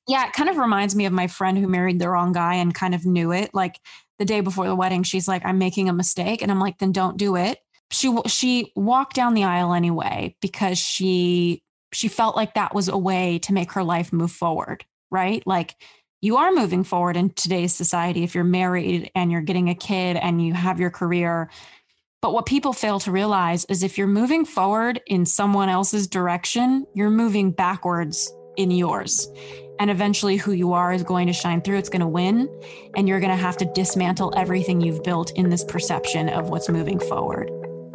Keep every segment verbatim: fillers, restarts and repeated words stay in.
Yeah, it kind of reminds me of my friend who married the wrong guy and kind of knew it. Like the day before the wedding, she's like, I'm making a mistake. And I'm like, then don't do it. She, she walked down the aisle anyway, because she, she felt like that was a way to make her life move forward, right? Like you are moving forward in today's society if you're married and you're getting a kid and you have your career. But what people fail to realize is if you're moving forward in someone else's direction, you're moving backwards in yours. And eventually who you are is going to shine through. It's going to win. And you're going to have to dismantle everything you've built in this perception of what's moving forward.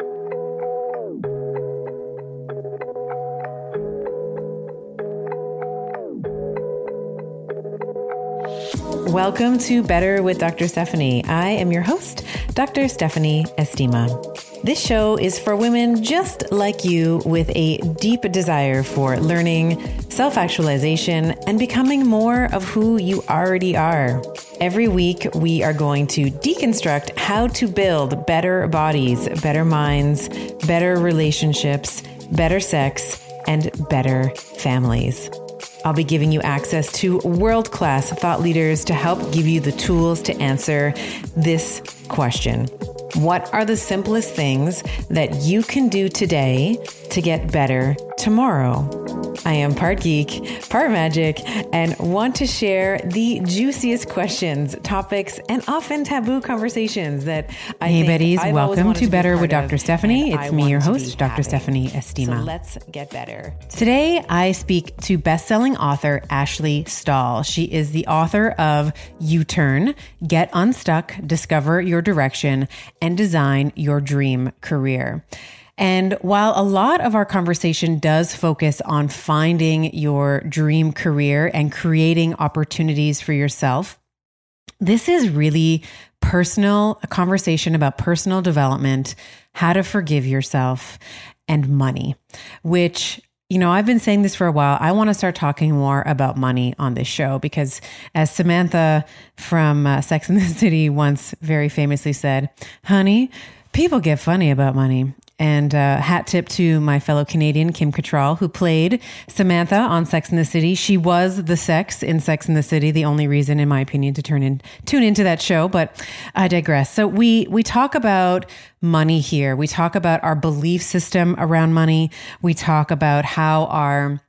Welcome to Better with Doctor Stephanie. I am your host, Doctor Stephanie Estima. This show is for women just like you with a deep desire for learning, self-actualization, and becoming more of who you already are. Every week, we are going to deconstruct how to build better bodies, better minds, better relationships, better sex, and better families. I'll be giving you access to world-class thought leaders to help give you the tools to answer this question. What are the simplest things that you can do today to get better tomorrow? I am part geek, part magic, and want to share the juiciest questions, topics, and often taboo conversations that I Hey, think Betties, I've welcome to, to Better with Doctor Doctor Stephanie. It's me, your host, Doctor Stephanie Stephanie So Estima. let's get better. Today, I speak to best-selling author Ashley Stahl. She is the author of U-Turn, Get Unstuck, Discover Your Direction, and Design Your Dream Career. And while a lot of our conversation does focus on finding your dream career and creating opportunities for yourself, this is really personal, a conversation about personal development, how to forgive yourself, and money, which, you know, I've been saying this for a while. I want to start talking more about money on this show because, as Samantha from uh, Sex and the City once very famously said, honey, people get funny about money. And uh, hat tip to my fellow Canadian, Kim Cattrall, who played Samantha on Sex and the City. She was the sex in Sex and the City, the only reason, in my opinion, to turn in, tune into that show. But I digress. So we we talk about money here. We talk about our belief system around money. We talk about how our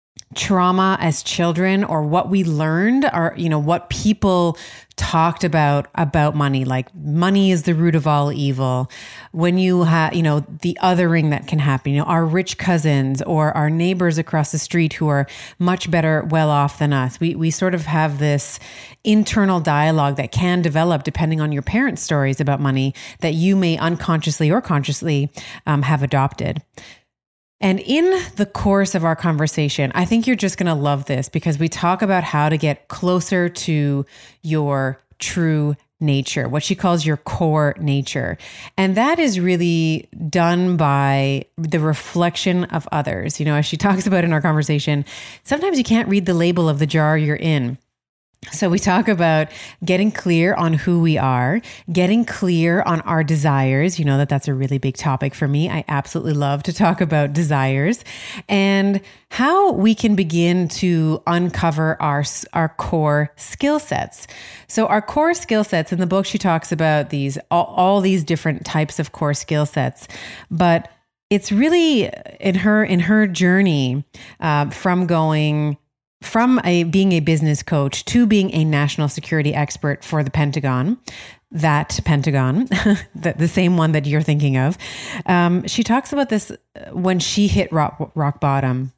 trauma as children, or what we learned, or, you know, what people talked about, about money, like money is the root of all evil. When you have, you know, the othering that can happen, you know, our rich cousins or our neighbors across the street who are much better, well off than us. We, we sort of have this internal dialogue that can develop depending on your parents' stories about money that you may unconsciously or consciously um, have adopted. And in the course of our conversation, I think you're just going to love this because we talk about how to get closer to your true nature, what she calls your core nature. And that is really done by the reflection of others. You know, as she talks about in our conversation, sometimes you can't read the label of the jar you're in. So we talk about getting clear on who we are, getting clear on our desires. You know that that's a really big topic for me. I absolutely love to talk about desires and how we can begin to uncover our, our core skill sets. So our core skill sets, in the book, she talks about these, all, all these different types of core skill sets, but it's really in her, in her journey uh, from going From a being a business coach to being a national security expert for the Pentagon, that Pentagon, the, the same one that you're thinking of. Um, she talks about this when she hit rock, rock bottom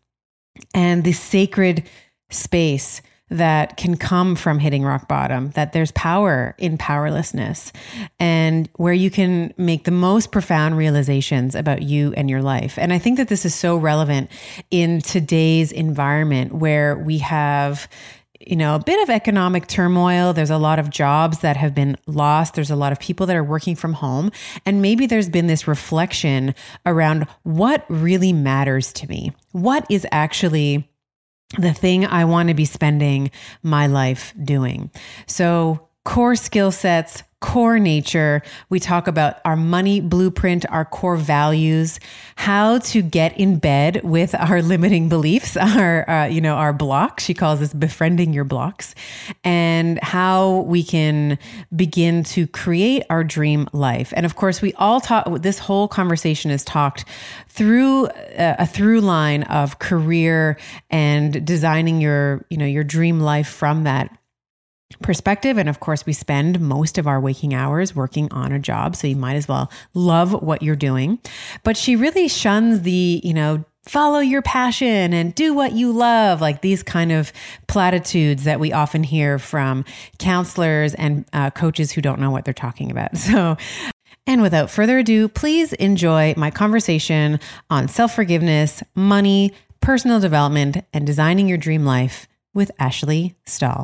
and the sacred space that can come from hitting rock bottom, that there's power in powerlessness, and where you can make the most profound realizations about you and your life. And I think that this is so relevant in today's environment where we have, you know, a bit of economic turmoil. There's a lot of jobs that have been lost. There's a lot of people that are working from home. And maybe there's been this reflection around what really matters to me. What is actually the thing I want to be spending my life doing? So core skill sets, core nature. We talk about our money blueprint, our core values, how to get in bed with our limiting beliefs, our, uh, you know, our blocks. She calls this befriending your blocks, and how we can begin to create our dream life. And of course, we all talk, this whole conversation is talked through a, a through line of career and designing your, you know, your dream life from that perspective. And of course, we spend most of our waking hours working on a job. So you might as well love what you're doing. But she really shuns the, you know, follow your passion and do what you love, like these kind of platitudes that we often hear from counselors and uh, coaches who don't know what they're talking about. So, and without further ado, please enjoy my conversation on self-forgiveness, money, personal development, and designing your dream life with Ashley Stahl.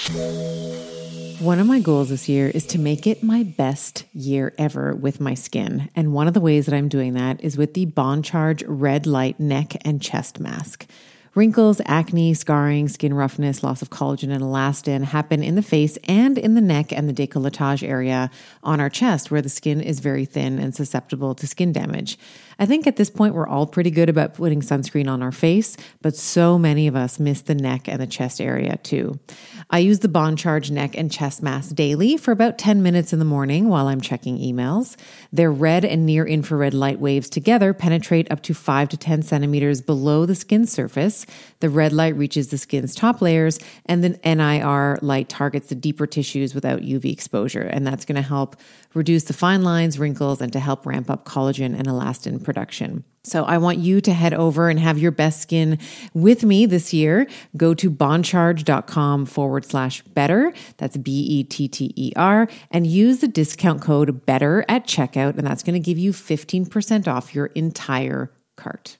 One of my goals this year is to make it my best year ever with my skin. And one of the ways that I'm doing that is with the Bond Charge Red Light Neck and Chest Mask. Wrinkles, acne, scarring, skin roughness, loss of collagen and elastin happen in the face and in the neck and the décolletage area on our chest, where the skin is very thin and susceptible to skin damage. I think at this point, we're all pretty good about putting sunscreen on our face, but so many of us miss the neck and the chest area too. I use the Bond Charge Neck and Chest Mask daily for about ten minutes in the morning while I'm checking emails. Their red and near infrared light waves together penetrate up to five to ten centimeters below the skin surface. The red light reaches the skin's top layers, and the N I R light targets the deeper tissues without U V exposure. And that's going to help reduce the fine lines, wrinkles, and to help ramp up collagen and elastin production. So I want you to head over and have your best skin with me this year. Go to bondcharge.com forward slash better. That's B E T T E R, and use the discount code BETTER at checkout. And that's going to give you fifteen percent off your entire cart.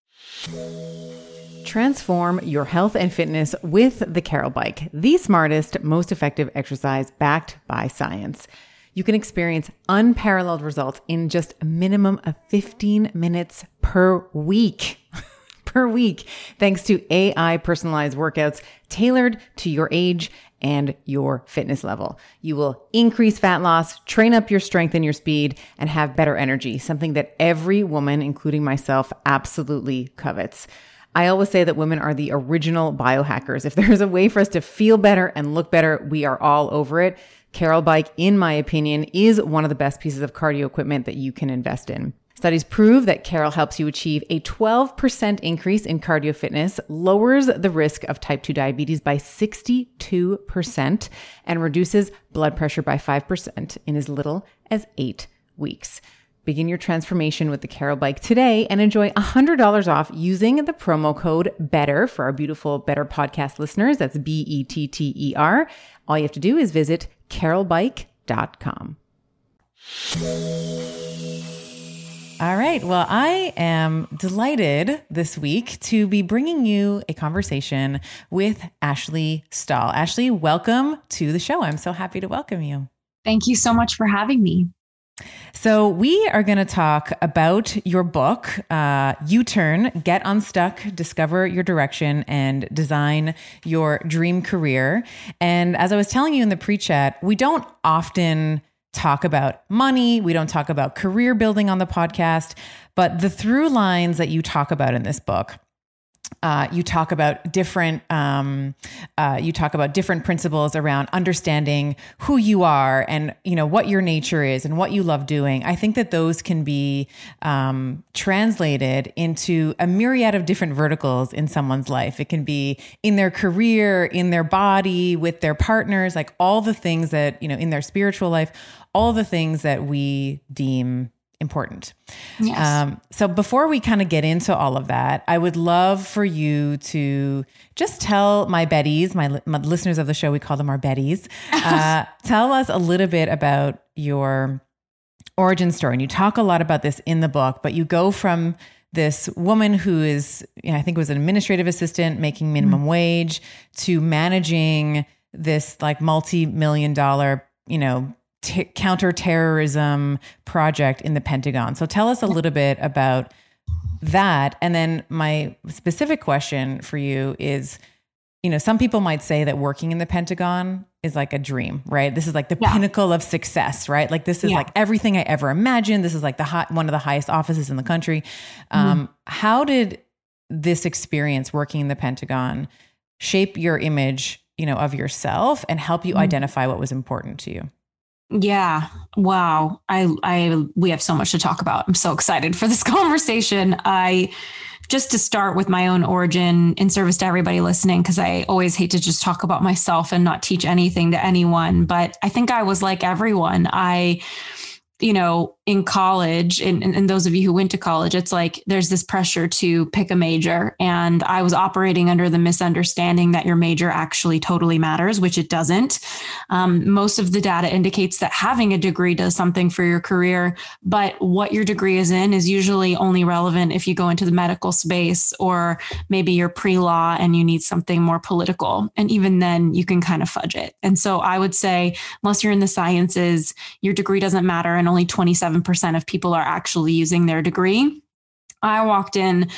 Transform your health and fitness with the Carol Bike, the smartest, most effective exercise backed by science. You can experience unparalleled results in just a minimum of fifteen minutes per week. per week, thanks to A I personalized workouts tailored to your age and your fitness level. You will increase fat loss, train up your strength and your speed, and have better energy, something that every woman, including myself, absolutely covets. I always say that women are the original biohackers. If there's a way for us to feel better and look better, we are all over it. Carol Bike, in my opinion, is one of the best pieces of cardio equipment that you can invest in. Studies prove that Carol helps you achieve a twelve percent increase in cardio fitness, lowers the risk of type two diabetes by sixty-two percent, and reduces blood pressure by five percent in as little as eight weeks. Begin your transformation with the Carol Bike today and enjoy one hundred dollars off using the promo code BETTER for our beautiful Better podcast listeners. That's B E T T E R. All you have to do is visit carol bike dot com. All right. Well, I am delighted this week to be bringing you a conversation with Ashley Stahl. Ashley, welcome to the show. I'm so happy to welcome you. Thank you so much for having me. So we are going to talk about your book, uh, U-Turn, Get Unstuck, Discover Your Direction, and Design Your Dream Career. And as I was telling you in the pre-chat, we don't often talk about money. We don't talk about career building on the podcast, but the through lines that you talk about in this book, Uh, you talk about different, um, uh, you talk about different principles around understanding who you are and, you know, what your nature is and what you love doing. I think that those can be um, translated into a myriad of different verticals in someone's life. It can be in their career, in their body, with their partners, like all the things that, you know, in their spiritual life, all the things that we deem important. Yes. Um, so before we kind of get into all of that, I would love for you to just tell my Betties, my, my listeners of the show, we call them our Betties, uh, tell us a little bit about your origin story. And you talk a lot about this in the book, but you go from this woman who is, you know, I think was an administrative assistant making minimum mm-hmm. wage to managing this like multi-million dollar, you know, T- counterterrorism project in the Pentagon. So tell us a little bit about that. And then my specific question for you is, you know, some people might say that working in the Pentagon is like a dream, right? This is like the Yeah. pinnacle of success, right? Like this is Yeah. like everything I ever imagined. This is like the high, one of the highest offices in the country. Um, mm-hmm. How did this experience working in the Pentagon shape your image, you know, of yourself and help you mm-hmm. identify what was important to you? Yeah. Wow. I, I, we have so much to talk about. I'm so excited for this conversation. I, just to start with my own origin in service to everybody listening, because I always hate to just talk about myself and not teach anything to anyone. But I think I was like everyone. I, you know, in college, and, and those of you who went to college, it's like there's this pressure to pick a major. And I was operating under the misunderstanding that your major actually totally matters, which it doesn't. Um, most of the data indicates that having a degree does something for your career, but what your degree is in is usually only relevant if you go into the medical space, or maybe you're pre-law and you need something more political. And even then you can kind of fudge it. And so I would say, unless you're in the sciences, your degree doesn't matter. And only twenty-seven percent of people are actually using their degree. I walked in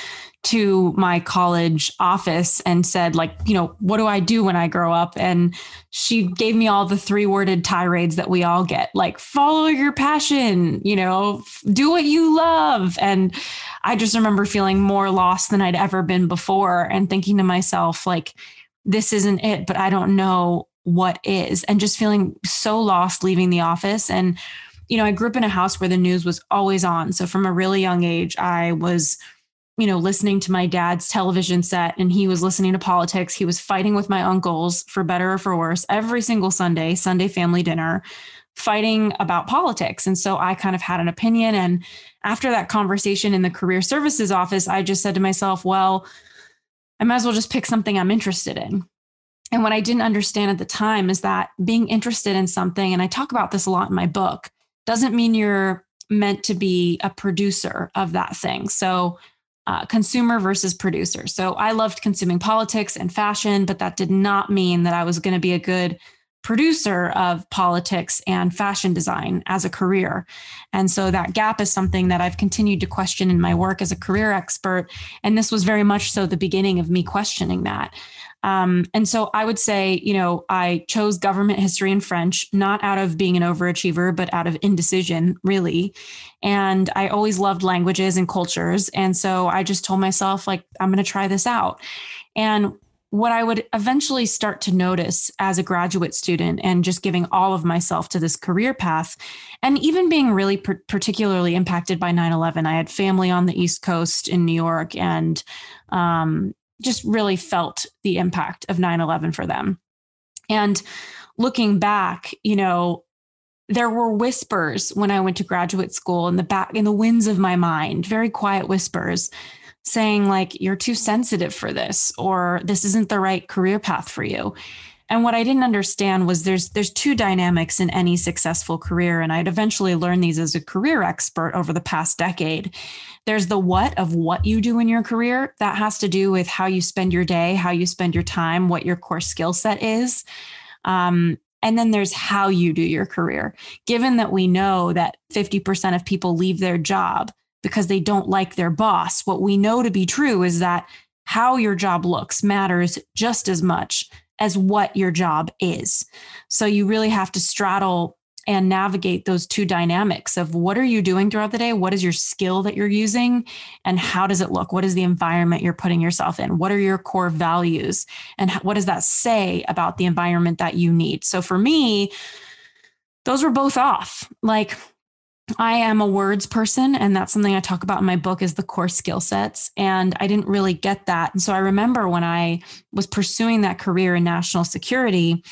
to my college office and said, like, you know, what do I do when I grow up? And she gave me all the three worded tirades that we all get, like, follow your passion, you know, do what you love. And I just remember feeling more lost than I'd ever been before and thinking to myself, like, this isn't it, but I don't know what is, and just feeling so lost leaving the office. And you know, I grew up in a house where the news was always on. So from a really young age, I was, you know, listening to my dad's television set, and he was listening to politics. He was fighting with my uncles, for better or for worse, every single Sunday, Sunday family dinner, fighting about politics. And so I kind of had an opinion. And after that conversation in the career services office, I just said to myself, well, I might as well just pick something I'm interested in. And what I didn't understand at the time is that being interested in something, and I talk about this a lot in my book, doesn't mean you're meant to be a producer of that thing. So uh, consumer versus producer. So I loved consuming politics and fashion, but that did not mean that I was going to be a good producer of politics and fashion design as a career. And so that gap is something that I've continued to question in my work as a career expert. And this was very much so the beginning of me questioning that. Um, and so I would say, you know, I chose government history and French, not out of being an overachiever, but out of indecision, really. And I always loved languages and cultures. And so I just told myself, like, I'm going to try this out. And what I would eventually start to notice as a graduate student, and just giving all of myself to this career path, and even being really per- particularly impacted by nine eleven. I had family on the East Coast in New York, and um, just really felt the impact of nine eleven for them. And looking back, you know, there were whispers when I went to graduate school in the back, in the winds of my mind, very quiet whispers saying, like, you're too sensitive for this, or this isn't the right career path for you. And what I didn't understand was there's there's two dynamics in any successful career. And I'd eventually learned these as a career expert over the past decade. There's the what of what you do in your career. That has to do with how you spend your day, how you spend your time, what your core skill set is. Um, and then there's how you do your career. Given that we know that fifty percent of people leave their job because they don't like their boss, what we know to be true is that how your job looks matters just as much as what your job is. So you really have to straddle and navigate those two dynamics of what are you doing throughout the day? What is your skill that you're using? And how does it look? What is the environment you're putting yourself in? What are your core values? And what does that say about the environment that you need? So for me, those were both off. Like, I am a words person, and that's something I talk about in my book is the core skill sets. And I didn't really get that. And so I remember when I was pursuing that career in national security,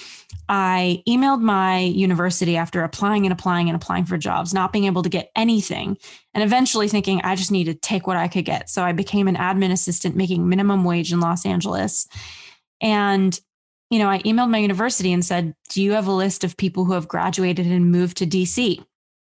I emailed my university after applying and applying and applying for jobs, not being able to get anything, and eventually thinking I just need to take what I could get. So I became an admin assistant making minimum wage in Los Angeles. And, you know, I emailed my university and said, do you have a list of people who have graduated and moved to D C?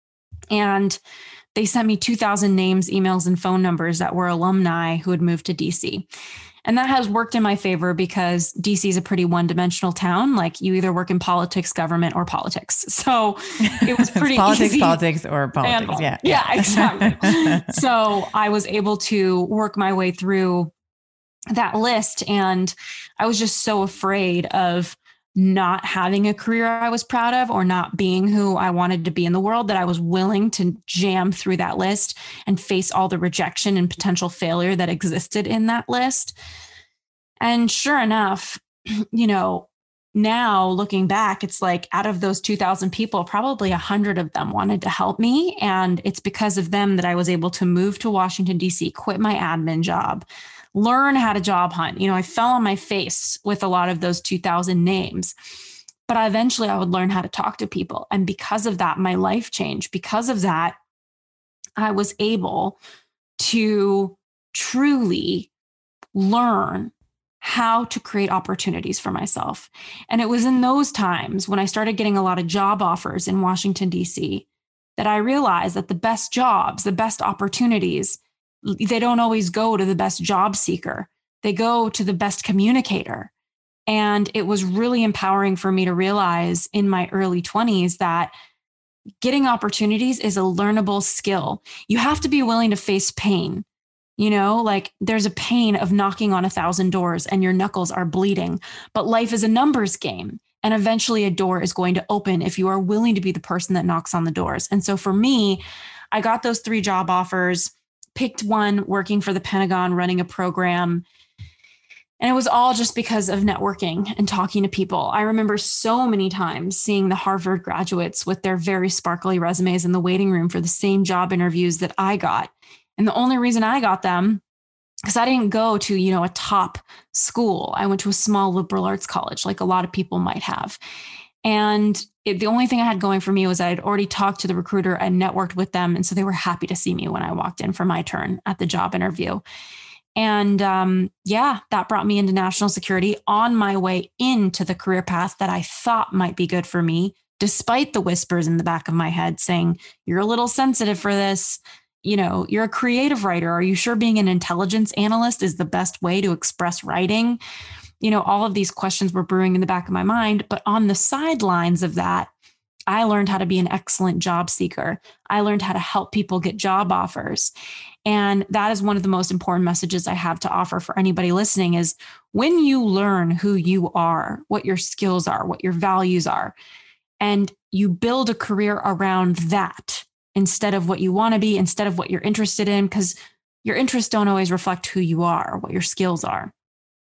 And they sent me two thousand names, emails, and phone numbers that were alumni who had moved to D C. And that has worked in my favor because D C is a pretty one-dimensional town. Like, you either work in politics, government, or politics. So it was pretty politics, easy. politics, or politics. And, yeah. Yeah, exactly. So I was able to work my way through that list. And I was just so afraid of not having a career I was proud of or not being who I wanted to be in the world, that I was willing to jam through that list and face all the rejection and potential failure that existed in that list. And sure enough, you know, now looking back, it's like out of those two thousand people, probably a hundred of them wanted to help me. And it's because of them that I was able to move to Washington, D C, quit my admin job, learn how to job hunt. You know, I fell on my face with a lot of those two thousand names, but eventually I would learn how to talk to people. And because of that, my life changed. Because of that, I was able to truly learn how to create opportunities for myself. And it was in those times when I started getting a lot of job offers in Washington, D C, that I realized that the best jobs, the best opportunities, they don't always go to the best job seeker. They go to the best communicator. And it was really empowering for me to realize in my early twenties that getting opportunities is a learnable skill. You have to be willing to face pain. You know, like there's a pain of knocking on a thousand doors and your knuckles are bleeding, but life is a numbers game. And eventually a door is going to open if you are willing to be the person that knocks on the doors. And so for me, I got those three job offers, picked one working for the Pentagon, running a program. And it was all just because of networking and talking to people. I remember so many times seeing the Harvard graduates with their very sparkly resumes in the waiting room for the same job interviews that I got. And the only reason I got them, because I didn't go to, you know, a top school. I went to a small liberal arts college, like a lot of people might have. And it, the only thing I had going for me was I had already talked to the recruiter and networked with them. And so they were happy to see me when I walked in for my turn at the job interview. And um, yeah, that brought me into national security on my way into the career path that I thought might be good for me, despite the whispers in the back of my head saying, you're a little sensitive for this. You know, you're a creative writer. Are you sure being an intelligence analyst is the best way to express writing? You know, all of these questions were brewing in the back of my mind. But on the sidelines of that, I learned how to be an excellent job seeker. I learned how to help people get job offers. And that is one of the most important messages I have to offer for anybody listening is when you learn who you are, what your skills are, what your values are, and you build a career around that, instead of what you want to be, instead of what you're interested in, because your interests don't always reflect who you are, what your skills are.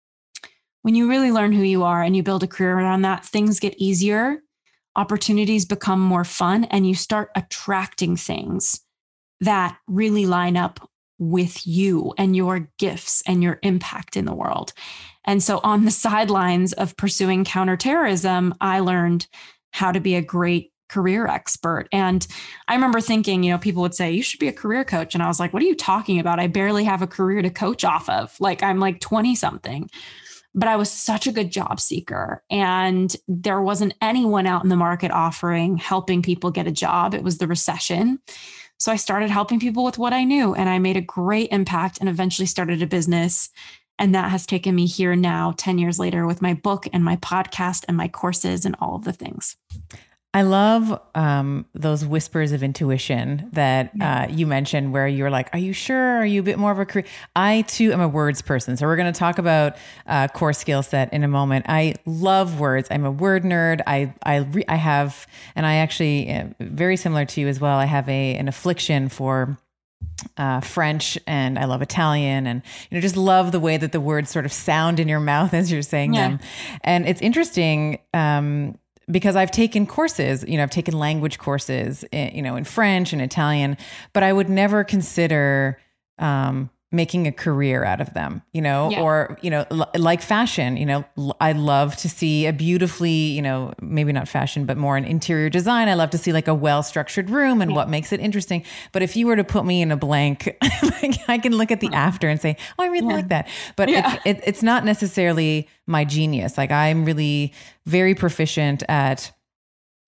When you really learn who you are and you build a career around that, things get easier, opportunities become more fun, and you start attracting things that really line up with you and your gifts and your impact in the world. And so on the sidelines of pursuing counterterrorism, I learned how to be a great career expert. And I remember thinking, you know, people would say, you should be a career coach. And I was like, what are you talking about? I barely have a career to coach off of. Like, I'm like twenty something, but I was such a good job seeker. And there wasn't anyone out in the market offering, helping people get a job. It was the recession. So I started helping people with what I knew, and I made a great impact and eventually started a business. And that has taken me here now, ten years later, with my book and my podcast and my courses and all of the things. I love um, those whispers of intuition that uh, you mentioned where you're like, are you sure? Are you a bit more of a career? I too am a words person. So we're going to talk about uh, core skill set in a moment. I love words. I'm a word nerd. I I, re- I have, and I actually, uh, very similar to you as well, I have a an affliction for uh, French, and I love Italian, and, you know, just love the way that the words sort of sound in your mouth as you're saying yeah. them. And it's interesting, um, because I've taken courses, you know, I've taken language courses, you know, in French and Italian, but I would never consider um, making a career out of them, you know, yeah. or, you know, l- like fashion, you know, l- I love to see a beautifully, you know, maybe not fashion, but more an interior design. I love to see like a well-structured room and yeah. what makes it interesting. But if you were to put me in a blank, like I can look at the after and say, oh, I really yeah. like that. But yeah. it's, it, it's not necessarily my genius. Like I'm really very proficient at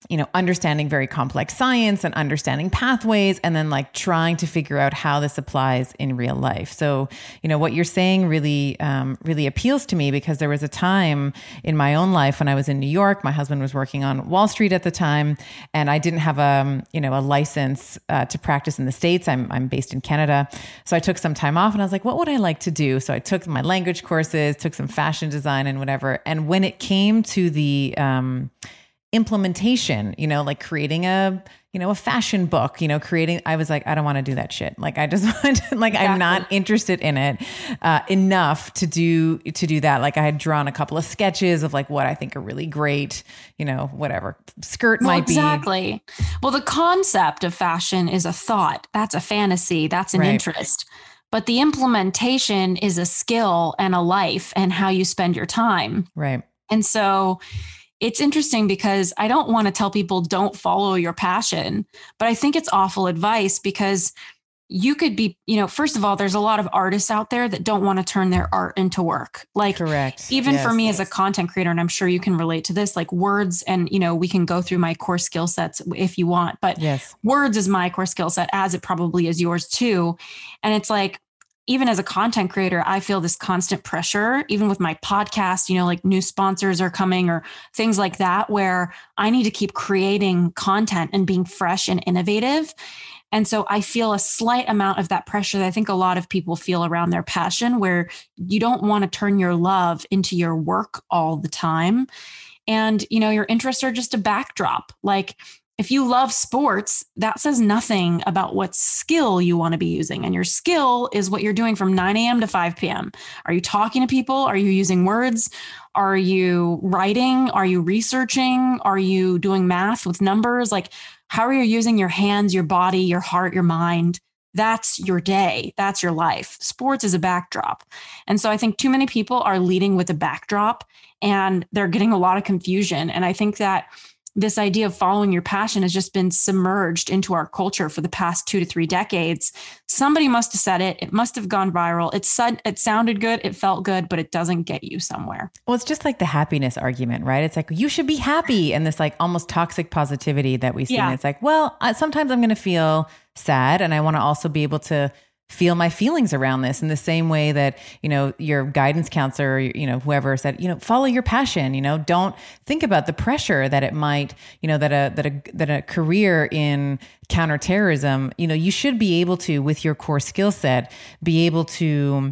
you know, understanding very complex science and understanding pathways, and then like trying to figure out how this applies in real life. So, you know, what you're saying really, um, really appeals to me, because there was a time in my own life when I was in New York, my husband was working on Wall Street at the time, and I didn't have a, you know, a license uh, to practice in the States. I'm, I'm based in Canada. So I took some time off and I was like, what would I like to do? So I took my language courses, took some fashion design and whatever. And when it came to the, um, implementation, you know, like creating a, you know, a fashion book, you know, creating, I was like, I don't want to do that shit. Like, I just want to, like, exactly. I'm not interested in it uh, enough to do, to do that. Like I had drawn a couple of sketches of like what I think are really great, you know, whatever skirt well, might exactly. be. Exactly. Well, the concept of fashion is a thought. That's a fantasy. That's an right. interest. But the implementation is a skill and a life and how you spend your time. Right. And so it's interesting because I don't want to tell people don't follow your passion, but I think it's awful advice, because you could be, you know, first of all, there's a lot of artists out there that don't want to turn their art into work. Like, correct. Even yes. for me as a content creator, and I'm sure you can relate to this, like words, and, you know, we can go through my core skill sets if you want, but yes. words is my core skill set, as it probably is yours too. And it's like, even as a content creator, I feel this constant pressure, even with my podcast, you know, like new sponsors are coming or things like that, where I need to keep creating content and being fresh and innovative. And so I feel a slight amount of that pressure that I think a lot of people feel around their passion, where you don't want to turn your love into your work all the time. And, you know, your interests are just a backdrop. Like, if you love sports, that says nothing about what skill you want to be using. And your skill is what you're doing from nine a.m. to five p.m. Are you talking to people? Are you using words? Are you writing? Are you researching? Are you doing math with numbers? Like, how are you using your hands, your body, your heart, your mind? That's your day. That's your life. Sports is a backdrop. And so I think too many people are leading with a backdrop, and they're getting a lot of confusion. And I think that this idea of following your passion has just been submerged into our culture for the past two to three decades. Somebody must have said it. It must have gone viral. It said, it sounded good. It felt good, but it doesn't get you somewhere. Well, it's just like the happiness argument, right? It's like, you should be happy. And this like almost toxic positivity that we see. Yeah. And it's like, well, I, sometimes I'm going to feel sad, and I want to also be able to feel my feelings around this in the same way that, you know, your guidance counselor, you know, whoever said, you know, follow your passion, you know, don't think about the pressure that it might, you know, that a, that a, that a career in counterterrorism, you know, you should be able to, with your core skill set, be able to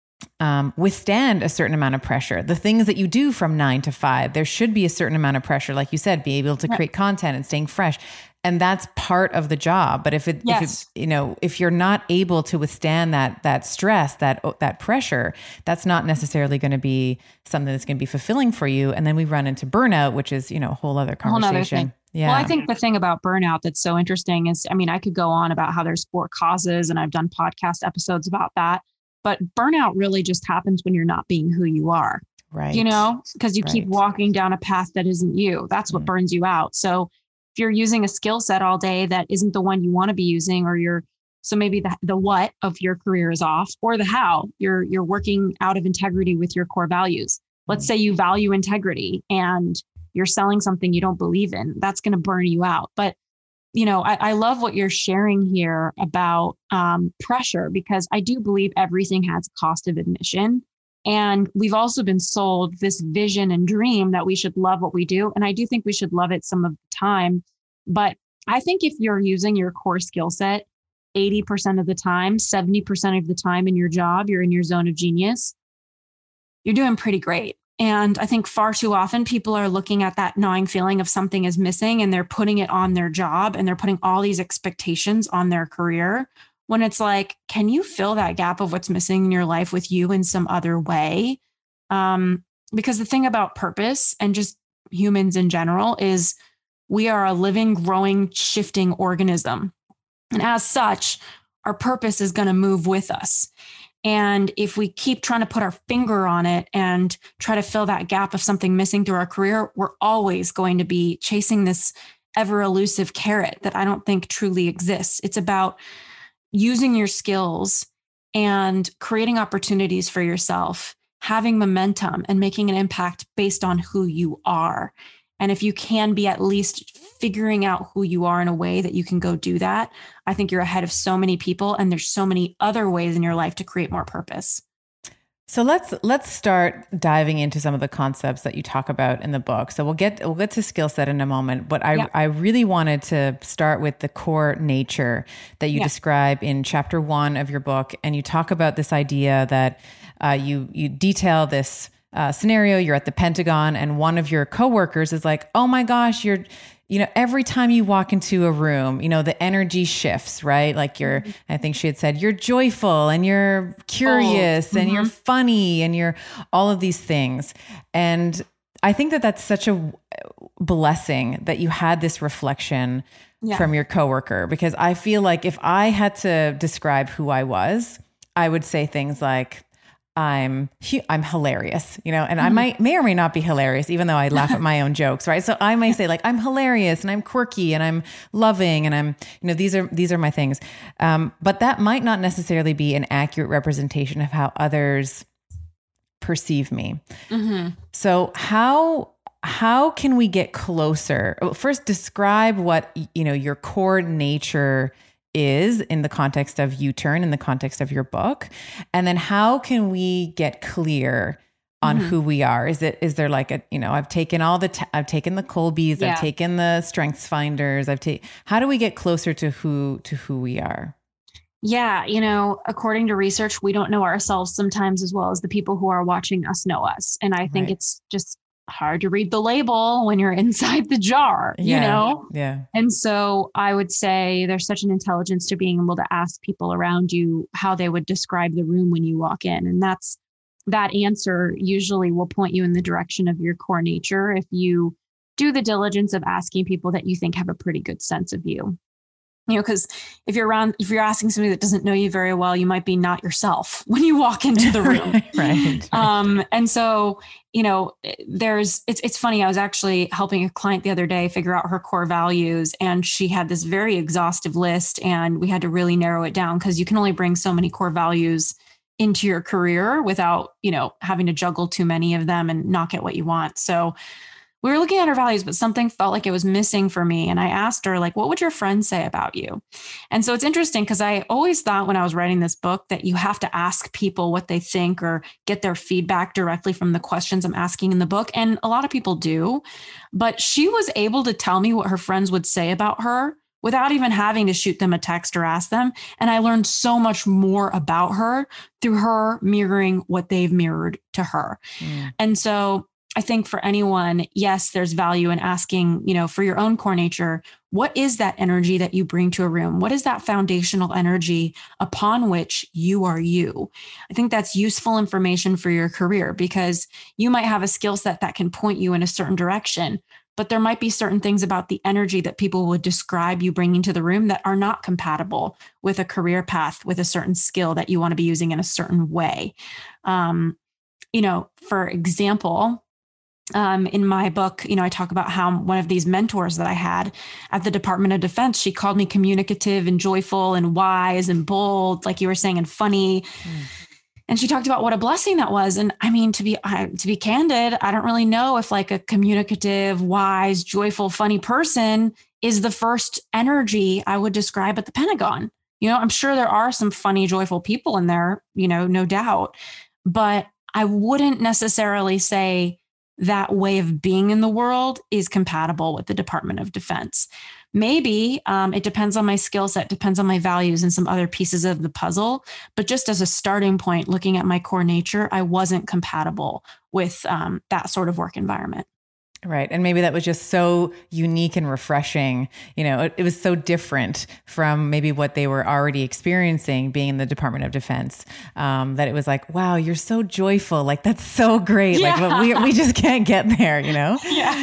um, withstand a certain amount of pressure. The things that you do from nine to five, there should be a certain amount of pressure, like you said, be able to create content and staying fresh. And that's part of the job. But if it, yes. if it, you know, if you're not able to withstand that, that stress, that, that pressure, that's not necessarily going to be something that's going to be fulfilling for you. And then we run into burnout, which is, you know, a whole other conversation. Whole other thing. Yeah. Well, I think the thing about burnout that's so interesting is, I mean, I could go on about how there's four causes, and I've done podcast episodes about that, but burnout really just happens when you're not being who you are. Right. You know, because you right. keep walking down a path that isn't you. That's what mm. burns you out. So if you're using a skill set all day that isn't the one you want to be using, or you're, so maybe the, the what of your career is off, or the how you're, you're working out of integrity with your core values. Let's mm. say you value integrity and you're selling something you don't believe in. That's going to burn you out. But, you know, I, I love what you're sharing here about um, pressure, because I do believe everything has a cost of admission. And we've also been sold this vision and dream that we should love what we do. And I do think we should love it some of the time. But I think if you're using your core skill set eighty percent of the time, seventy percent of the time in your job, you're in your zone of genius, you're doing pretty great. And I think far too often people are looking at that gnawing feeling of something is missing, and they're putting it on their job, and they're putting all these expectations on their career, when it's like, can you fill that gap of what's missing in your life with you in some other way? Um, because the thing about purpose and just humans in general is we are a living, growing, shifting organism. And as such, our purpose is going to move with us. And if we keep trying to put our finger on it and try to fill that gap of something missing through our career, we're always going to be chasing this ever elusive carrot that I don't think truly exists. It's about using your skills and creating opportunities for yourself, having momentum and making an impact based on who you are. And if you can be at least figuring out who you are in a way that you can go do that, I think you're ahead of so many people, and there's so many other ways in your life to create more purpose. So let's let's start diving into some of the concepts that you talk about in the book. So we'll get we'll get to skill set in a moment, but I, yeah. I really wanted to start with the core nature that you yeah. describe in chapter one of your book, and you talk about this idea that uh, you you detail this uh, scenario. You're at the Pentagon, and one of your coworkers is like, "Oh my gosh, you're." You know, every time you walk into a room, you know, the energy shifts, right? Like you're, mm-hmm. I think she had said, you're joyful and you're curious oh, mm-hmm. and you're funny and you're all of these things. And I think that that's such a blessing that you had this reflection yeah. from your coworker, because I feel like if I had to describe who I was, I would say things like, I'm I'm hilarious, you know, and mm-hmm. I might may or may not be hilarious, even though I laugh at my own jokes, right? So I might say like, I'm hilarious and I'm quirky and I'm loving and I'm, you know, these are these are my things. Um, but that might not necessarily be an accurate representation of how others perceive me. Mm-hmm. So how how can we get closer? First, describe what, you know, your core nature is in the context of U-Turn, in the context of your book. And then how can we get clear on mm-hmm. who we are? Is it, is there like a, you know, I've taken all the, t- I've taken the Kolbes, yeah. I've taken the Strengths Finders, I've taken, how do we get closer to who, to who we are? Yeah. You know, according to research, we don't know ourselves sometimes as well as the people who are watching us know us. And I think right. it's just hard to read the label when you're inside the jar, yeah, you know? Yeah. And so I would say there's such an intelligence to being able to ask people around you how they would describe the room when you walk in. And that's, that answer usually will point you in the direction of your core nature if you do the diligence of asking people that you think have a pretty good sense of you. You know, because if you're around, if you're asking somebody that doesn't know you very well, you might be not yourself when you walk into the room. right, right. Um, and so, you know, there's, it's, it's funny. I was actually helping a client the other day figure out her core values, and she had this very exhaustive list, and we had to really narrow it down because you can only bring so many core values into your career without, you know, having to juggle too many of them and not get what you want. So we were looking at her values, but something felt like it was missing for me. And I asked her, like, what would your friends say about you? And so it's interesting because I always thought when I was writing this book that you have to ask people what they think or get their feedback directly from the questions I'm asking in the book. And a lot of people do. But she was able to tell me what her friends would say about her without even having to shoot them a text or ask them. And I learned so much more about her through her mirroring what they've mirrored to her. Mm. And so I think for anyone, yes, there's value in asking, you know, for your own core nature, what is that energy that you bring to a room? What is that foundational energy upon which you are you? I think that's useful information for your career because you might have a skill set that can point you in a certain direction, but there might be certain things about the energy that people would describe you bringing to the room that are not compatible with a career path, with a certain skill that you want to be using in a certain way. Um, you know, for example, Um, in my book, you know, I talk about how one of these mentors that I had at the Department of Defense, she called me communicative and joyful and wise and bold, like you were saying, and funny. Mm. And she talked about what a blessing that was. And I mean, to be I, to be candid, I don't really know if like a communicative, wise, joyful, funny person is the first energy I would describe at the Pentagon. You know, I'm sure there are some funny, joyful people in there, you know, no doubt. But I wouldn't necessarily say that way of being in the world is compatible with the Department of Defense. Maybe um, it depends on my skill set, depends on my values and some other pieces of the puzzle. But just as a starting point, looking at my core nature, I wasn't compatible with um, that sort of work environment. Right. And maybe that was just so unique and refreshing. You know, it, it was so different from maybe what they were already experiencing being in the Department of Defense, um, that it was like, wow, you're so joyful. Like, that's so great. Yeah. Like, but we, we just can't get there, you know? Yeah.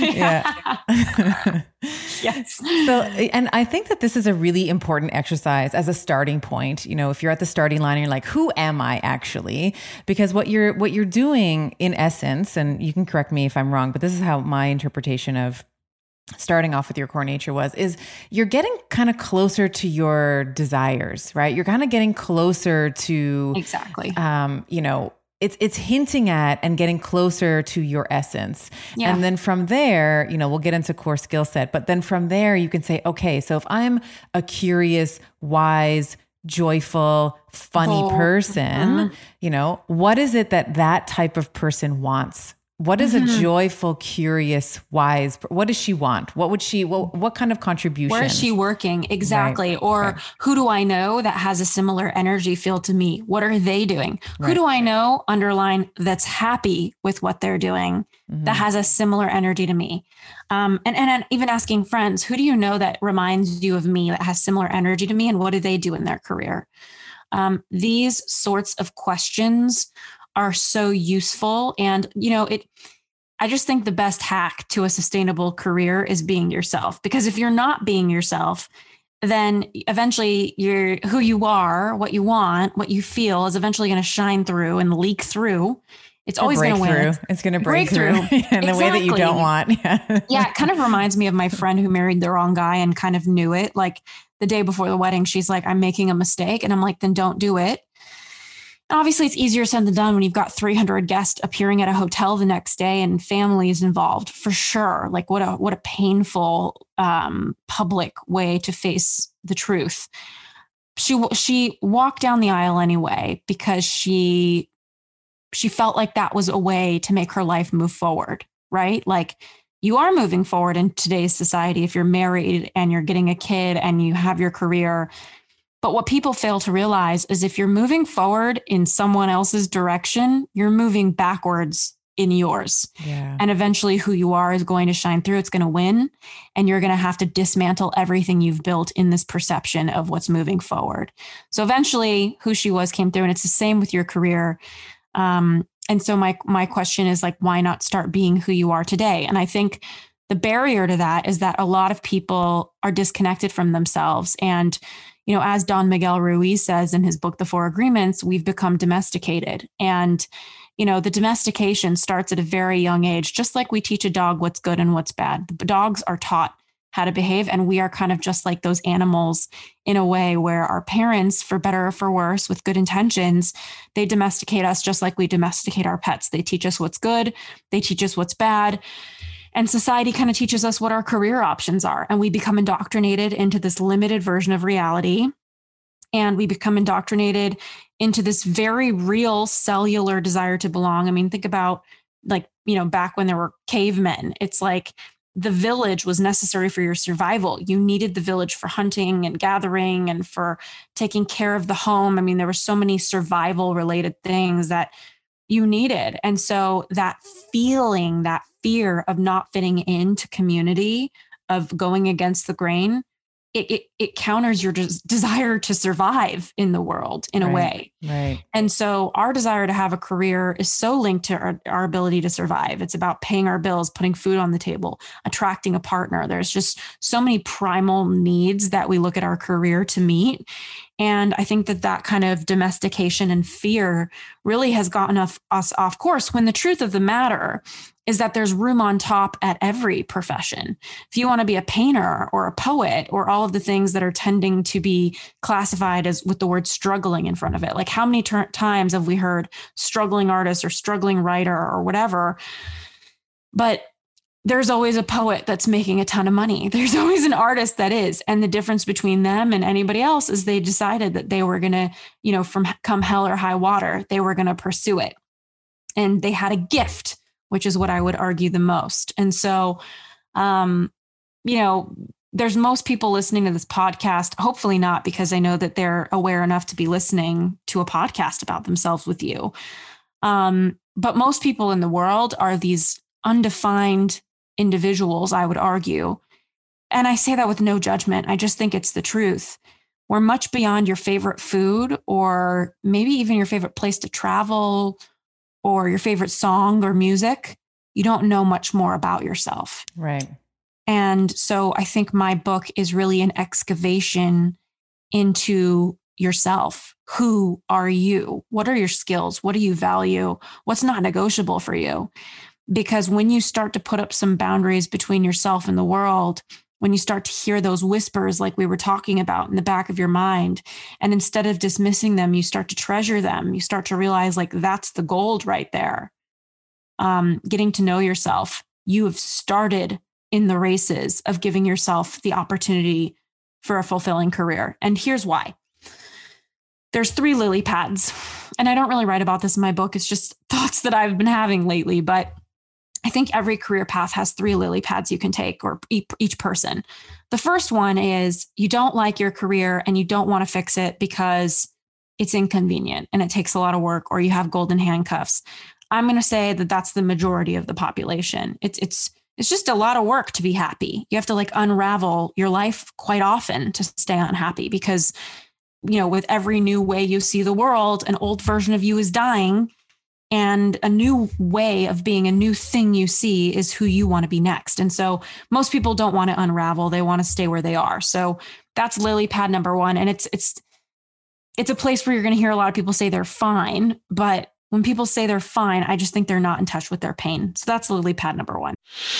Yeah. Yes. So, and I think that this is a really important exercise as a starting point. You know, if you're at the starting line and you're like, who am I actually? Because what you're, what you're doing in essence, and you can correct me if I'm wrong, but this is how my interpretation of starting off with your core nature was, is you're getting kind of closer to your desires, right? You're kind of getting closer to exactly, um, you know, it's it's hinting at and getting closer to your essence. Yeah. And then from there, you know, we'll get into core skill set, but then from there you can say, okay, so if I'm a curious, wise, joyful, funny Oh, person, mhm. you know, what is it that that type of person wants? What is Mhm. a joyful, curious, wise? What does she want? What would she? What, what kind of contribution? Where is she working? Exactly. Right. Or Okay. who do I know that has a similar energy field to me? What are they doing? Who Right. do I know, underline, that's happy with what they're doing, Mhm. that has a similar energy to me? Um, and, and even asking friends, who do you know that reminds you of me, that has similar energy to me? And what do they do in their career? Um, these sorts of questions are so useful. And, you know, it, I just think the best hack to a sustainable career is being yourself, because if you're not being yourself, then eventually you're who you are, what you want, what you feel is eventually going to shine through and leak through. It's Or always going break to win. through. It's- It's going to break, through, breakthrough. in the way that you Exactly. don't want. Yeah. Yeah, it kind of reminds me of my friend who married the wrong guy and kind of knew it. Like the day before the wedding, she's like, I'm making a mistake. And I'm like, then don't do it. And obviously, it's easier said than done when you've got three hundred guests appearing at a hotel the next day and families involved, for sure. Like what a what a painful um, public way to face the truth. She she walked down the aisle anyway because she she felt like that was a way to make her life move forward, right? Like you are moving forward in today's society if you're married and you're getting a kid and you have your career. But what people fail to realize is if you're moving forward in someone else's direction, you're moving backwards in yours. Yeah. And eventually who you are is going to shine through. It's going to win. And you're going to have to dismantle everything you've built in this perception of what's moving forward. So eventually who she was came through. And it's the same with your career. Um, and so my my question is like, why not start being who you are today? And I think the barrier to that is that a lot of people are disconnected from themselves. And, you know, as Don Miguel Ruiz says in his book, The Four Agreements, we've become domesticated. And, you know, the domestication starts at a very young age, just like we teach a dog what's good and what's bad. The dogs are taught how to behave. And we are kind of just like those animals in a way where our parents, for better or for worse, with good intentions, they domesticate us just like we domesticate our pets. They teach us what's good. They teach us what's bad. And society kind of teaches us what our career options are. And we become indoctrinated into this limited version of reality. And we become indoctrinated into this very real cellular desire to belong. I mean, think about like, you know, back when there were cavemen, it's like the village was necessary for your survival. You needed the village for hunting and gathering and for taking care of the home. I mean, there were so many survival related things that you needed. And so that feeling, that fear of not fitting into community, of going against the grain, it it, it counters your des- desire to survive in the world in a Right. way. Right. And so our desire to have a career is so linked to our, our ability to survive. It's about paying our bills, putting food on the table, attracting a partner. There's just so many primal needs that we look at our career to meet. And I think that that kind of domestication and fear really has gotten us, us off course, when the truth of the matter is that there's room on top at every profession. If you want to be a painter or a poet or all of the things that are tending to be classified as with the word struggling in front of it, like how many ter- times have we heard struggling artist or struggling writer or whatever? But there's always a poet that's making a ton of money. There's always an artist that is. And the difference between them and anybody else is they decided that they were going to, you know, from come hell or high water, they were going to pursue it. And they had a gift, which is what I would argue the most. And so, um, you know, there's most people listening to this podcast, hopefully not, because I know that they're aware enough to be listening to a podcast about themselves with you. Um, but most people in the world are these undefined individuals, I would argue. And I say that with no judgment. I just think it's the truth. We're much beyond your favorite food or maybe even your favorite place to travel or your favorite song or music. You don't know much more about yourself. Right. And so I think my book is really an excavation into yourself. Who are you? What are your skills? What do you value? What's not negotiable for you? Because when you start to put up some boundaries between yourself and the world, when you start to hear those whispers, like we were talking about in the back of your mind, and instead of dismissing them, you start to treasure them. You start to realize like that's the gold right there. Um, getting to know yourself. You have started in the races of giving yourself the opportunity for a fulfilling career. And here's why. There's three lily pads. And I don't really write about this in my book. It's just thoughts that I've been having lately. But I think every career path has three lily pads you can take, or each person. The first one is you don't like your career and you don't want to fix it because it's inconvenient and it takes a lot of work, or you have golden handcuffs. I'm going to say that that's the majority of the population. It's, it's, it's just a lot of work to be happy. You have to like unravel your life quite often to stay unhappy, because, you know, with every new way you see the world, an old version of you is dying, and a new way of being, a new thing you see is who you want to be next. And so most people don't want to unravel. They want to stay where they are. So that's lily pad number one. And it's, it's, it's a place where you're going to hear a lot of people say they're fine, but when people say they're fine, I just think they're not in touch with their pain. So that's lily pad number one.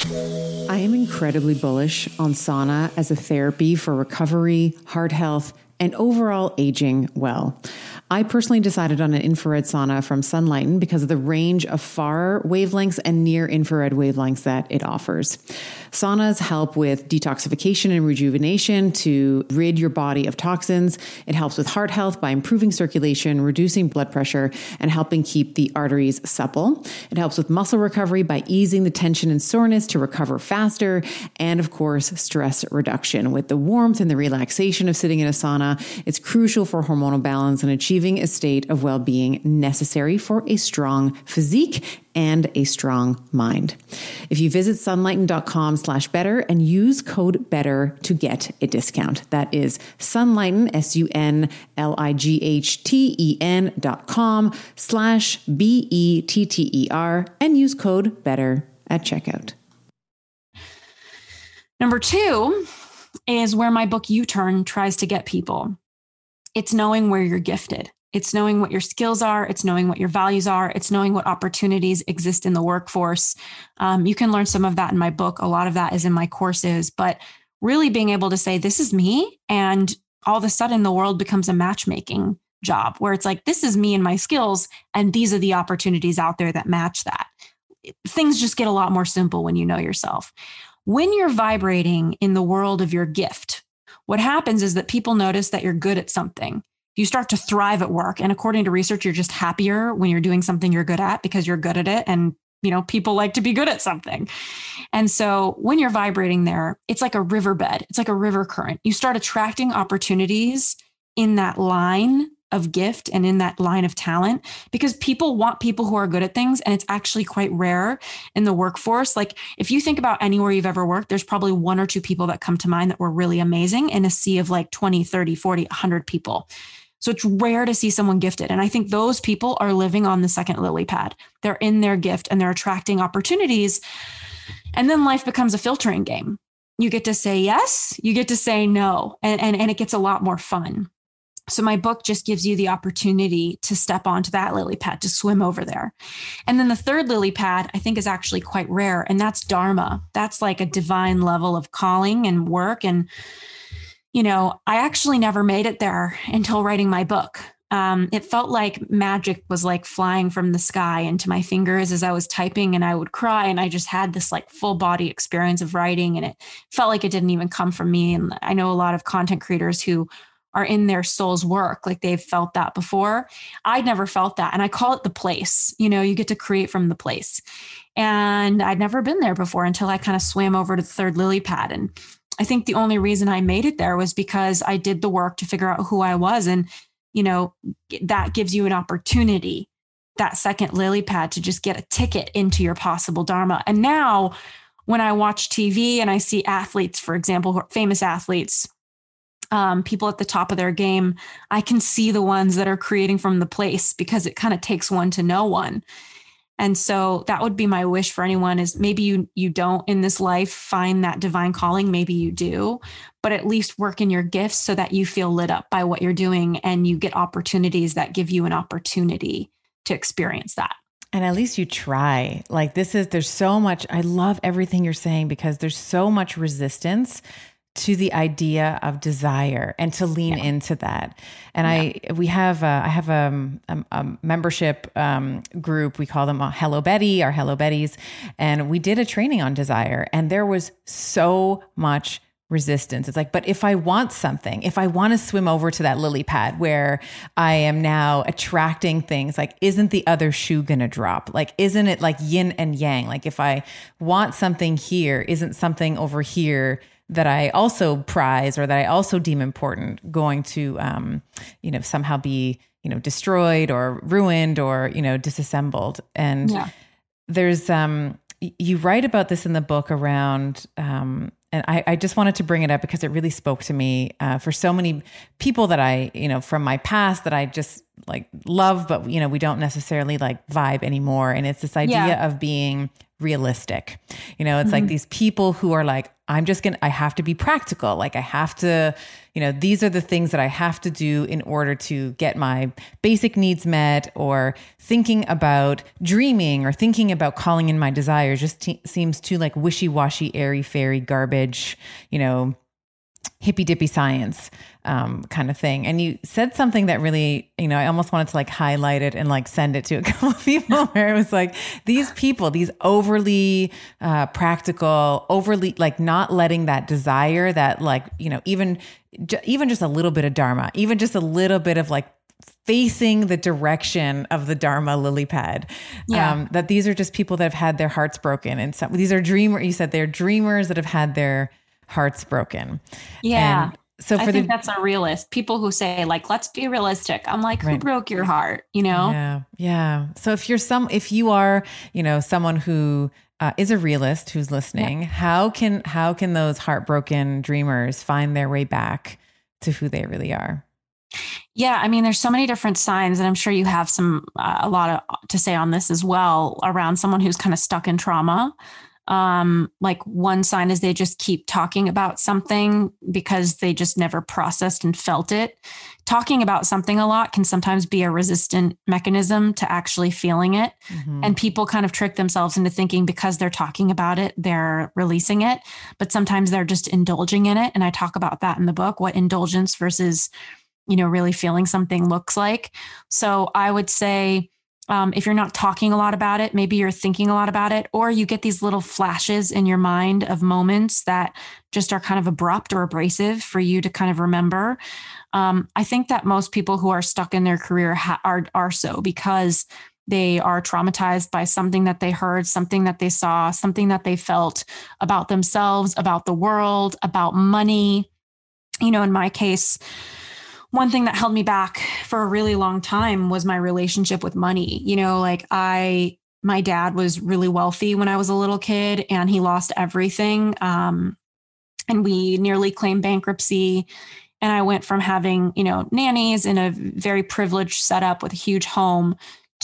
I am incredibly bullish on sauna as a therapy for recovery, heart health, and overall aging well. I personally decided on an infrared sauna from Sunlighten because of the range of far wavelengths and near infrared wavelengths that it offers. Saunas help with detoxification and rejuvenation to rid your body of toxins. It helps with heart health by improving circulation, reducing blood pressure, and helping keep the arteries supple. It helps with muscle recovery by easing the tension and soreness to recover faster. And of course, stress reduction. With the warmth and the relaxation of sitting in a sauna, it's crucial for hormonal balance and achieving a state of well-being necessary for a strong physique and a strong mind. If you visit sunlighten.com slash better and use code better to get a discount. That is Sunlighten, S U N L I G H T E N dot com slash B E T T E R and use code better at checkout. Number two is where my book U-Turn tries to get people. It's knowing where you're gifted. It's knowing what your skills are. It's knowing what your values are. It's knowing what opportunities exist in the workforce. Um, you can learn some of that in my book. A lot of that is in my courses, but really being able to say, this is me. And all of a sudden the world becomes a matchmaking job where it's like, this is me and my skills. And these are the opportunities out there that match that. Things just get a lot more simple when you know yourself. When you're vibrating in the world of your gift, what happens is that people notice that you're good at something. You start to thrive at work. And according to research, you're just happier when you're doing something you're good at because you're good at it. And, you know, people like to be good at something. And so when you're vibrating there, it's like a riverbed. It's like a river current. You start attracting opportunities in that line of gift and in that line of talent, because people want people who are good at things. And it's actually quite rare in the workforce. Like if you think about anywhere you've ever worked, there's probably one or two people that come to mind that were really amazing in a sea of like twenty, thirty, forty, one hundred people. So it's rare to see someone gifted. And I think those people are living on the second lily pad. They're in their gift and they're attracting opportunities. And then life becomes a filtering game. You get to say yes, you get to say no, and, and, and it gets a lot more fun. So my book just gives you the opportunity to step onto that lily pad, to swim over there. And then the third lily pad, I think, is actually quite rare. And that's Dharma. That's like a divine level of calling and work. And, you know, I actually never made it there until writing my book. Um, it felt like magic was like flying from the sky into my fingers as I was typing, and I would cry. And I just had this like full body experience of writing, and it felt like it didn't even come from me. And I know a lot of content creators who are in their soul's work, like they've felt that before. I'd never felt that. And I call it the place. You know, you get to create from the place. And I'd never been there before until I kind of swam over to the third lily pad. And I think the only reason I made it there was because I did the work to figure out who I was. And, you know, that gives you an opportunity, that second lily pad, to just get a ticket into your possible Dharma. And now when I watch T V and I see athletes, for example, who are famous athletes, Um, people at the top of their game, I can see the ones that are creating from the place, because it kind of takes one to know one. And so that would be my wish for anyone, is maybe you you don't in this life find that divine calling. Maybe you do, but at least work in your gifts so that you feel lit up by what you're doing and you get opportunities that give you an opportunity to experience that. And at least you try. Like this is, there's so much, I love everything you're saying because there's so much resistance to the idea of desire and to lean yeah. into that. And yeah. I, we have, a, I have a, a, a membership um, group. We call them Hello Betty, our Hello Betties. And we did a training on desire and there was so much resistance. It's like, but if I want something, if I want to swim over to that lily pad where I am now attracting things, like, isn't the other shoe going to drop? Like, isn't it like yin and yang? Like if I want something here, isn't something over here that I also prize or that I also deem important going to, um, you know, somehow be, you know, destroyed or ruined or, you know, disassembled. And yeah. there's, um, you write about this in the book around, um, and I, I just wanted to bring it up because it really spoke to me uh, for so many people that I, you know, from my past that I just like love, but, you know, we don't necessarily like vibe anymore. And it's this idea yeah. of being realistic. You know, it's mm-hmm. like these people who are like, I'm just going to, I have to be practical. Like I have to, you know, these are the things that I have to do in order to get my basic needs met, or thinking about dreaming or thinking about calling in my desires just te- seems too like wishy-washy, airy-fairy garbage, you know, hippy dippy science um, kind of thing. And you said something that really, you know, I almost wanted to like highlight it and like send it to a couple of people where it was like, these people, these overly uh, practical, overly like not letting that desire that like, you know, even, j- even just a little bit of Dharma, even just a little bit of like facing the direction of the Dharma lily pad. Yeah. Um, that these are just people that have had their hearts broken. And some, these are dreamers, you said they're dreamers that have had their hearts broken. Yeah. And so for I think the, that's a realist. People who say like, let's be realistic. I'm like, who right. broke your heart? You know? Yeah. Yeah. So if you're some, if you are, you know, someone who uh, is a realist who's listening, yeah. how can, how can those heartbroken dreamers find their way back to who they really are? Yeah. I mean, there's so many different signs, and I'm sure you have some, uh, a lot of, to say on this as well, around someone who's kind of stuck in trauma. Um, like one sign is they just keep talking about something because they just never processed and felt it. Talking about something a lot can sometimes be a resistant mechanism to actually feeling it. Mm-hmm. And people kind of trick themselves into thinking because they're talking about it, they're releasing it, but sometimes they're just indulging in it. And I talk about that in the book, what indulgence versus, you know, really feeling something looks like. So I would say, Um, if you're not talking a lot about it, maybe you're thinking a lot about it, or you get these little flashes in your mind of moments that just are kind of abrupt or abrasive for you to kind of remember. Um, I think that most people who are stuck in their career ha- are, are so because they are traumatized by something that they heard, something that they saw, something that they felt about themselves, about the world, about money. You know, in my case, one thing that held me back for a really long time was my relationship with money. You know, like I, my dad was really wealthy when I was a little kid and he lost everything. Um, and we nearly claimed bankruptcy. And I went from having, you know, nannies in a very privileged setup with a huge home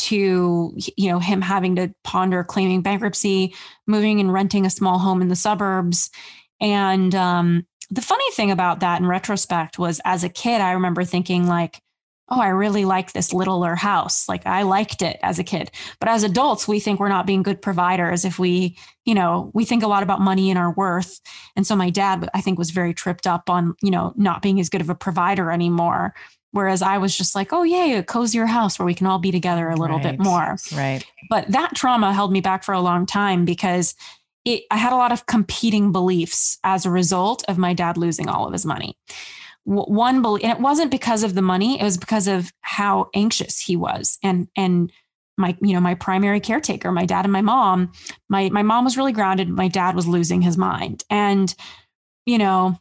to, you know, him having to ponder claiming bankruptcy, moving and renting a small home in the suburbs. And, um, the funny thing about that in retrospect was as a kid, I remember thinking like, oh, I really like this littler house. Like I liked it as a kid. But as adults, we think we're not being good providers if we, you know, we think a lot about money and our worth. And so my dad, I think, was very tripped up on, you know, not being as good of a provider anymore. Whereas I was just like, oh, yay, a cozier house where we can all be together a little right. bit more. Right. But that trauma held me back for a long time because It, I had a lot of competing beliefs as a result of my dad losing all of his money. W- one belief, and it wasn't because of the money; it was because of how anxious he was, and and my you know my primary caretaker, my dad and my mom. My my mom was really grounded. My dad was losing his mind, and you know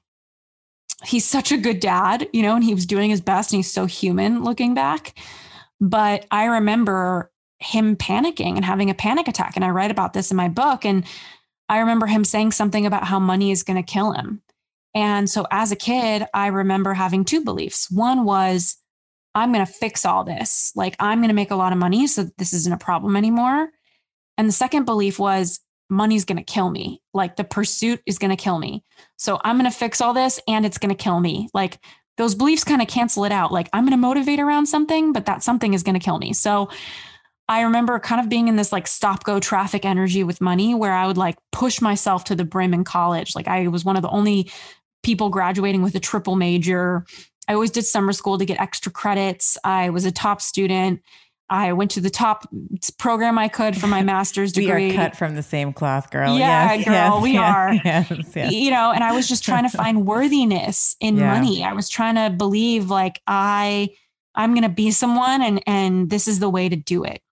he's such a good dad, you know, and he was doing his best, and he's so human looking back. But I remember him panicking and having a panic attack, and I write about this in my book, and I remember him saying something about how money is going to kill him. And so as a kid, I remember having two beliefs. One was, I'm going to fix all this. Like I'm going to make a lot of money, so this isn't a problem anymore. And the second belief was, money's going to kill me. Like the pursuit is going to kill me. So I'm going to fix all this and it's going to kill me. Like those beliefs kind of cancel it out. Like I'm going to motivate around something, but that something is going to kill me. So I remember kind of being in this like stop go traffic energy with money where I would like push myself to the brim in college. Like I was one of the only people graduating with a triple major. I always did summer school to get extra credits. I was a top student. I went to the top program I could for my master's degree. We are cut from the same cloth, girl. Yeah, yes, girl, yes, we yes, are. Yes, yes. You know, and I was just trying to find worthiness in Yeah. money. I was trying to believe like I, I'm going to be someone and, and this is the way to do it.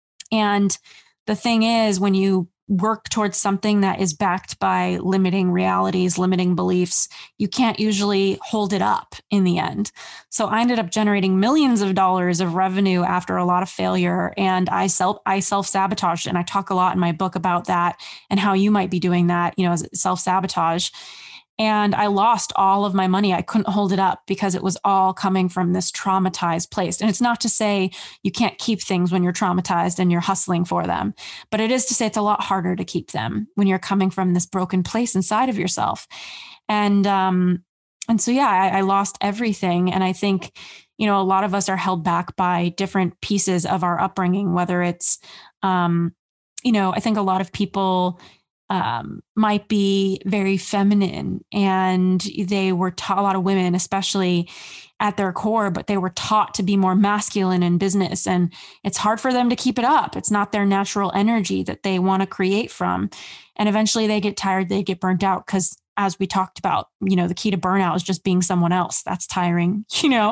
And the thing is, when you work towards something that is backed by limiting realities, limiting beliefs, you can't usually hold it up in the end. So I ended up generating millions of dollars of revenue after a lot of failure. And I self, I self-sabotaged. And I talk a lot in my book about that and how you might be doing that, you know, as self-sabotage. And I lost all of my money. I couldn't hold it up because it was all coming from this traumatized place. And it's not to say you can't keep things when you're traumatized and you're hustling for them, but it is to say it's a lot harder to keep them when you're coming from this broken place inside of yourself. And, um, and so, yeah, I, I lost everything. And I think, you know, a lot of us are held back by different pieces of our upbringing, whether it's, um, you know, I think a lot of people um, might be very feminine and they were taught, a lot of women, especially at their core, but they were taught to be more masculine in business. And it's hard for them to keep it up. It's not their natural energy that they want to create from. And eventually they get tired, they get burnt out because as we talked about, you know, the key to burnout is just being someone else. That's tiring, you know?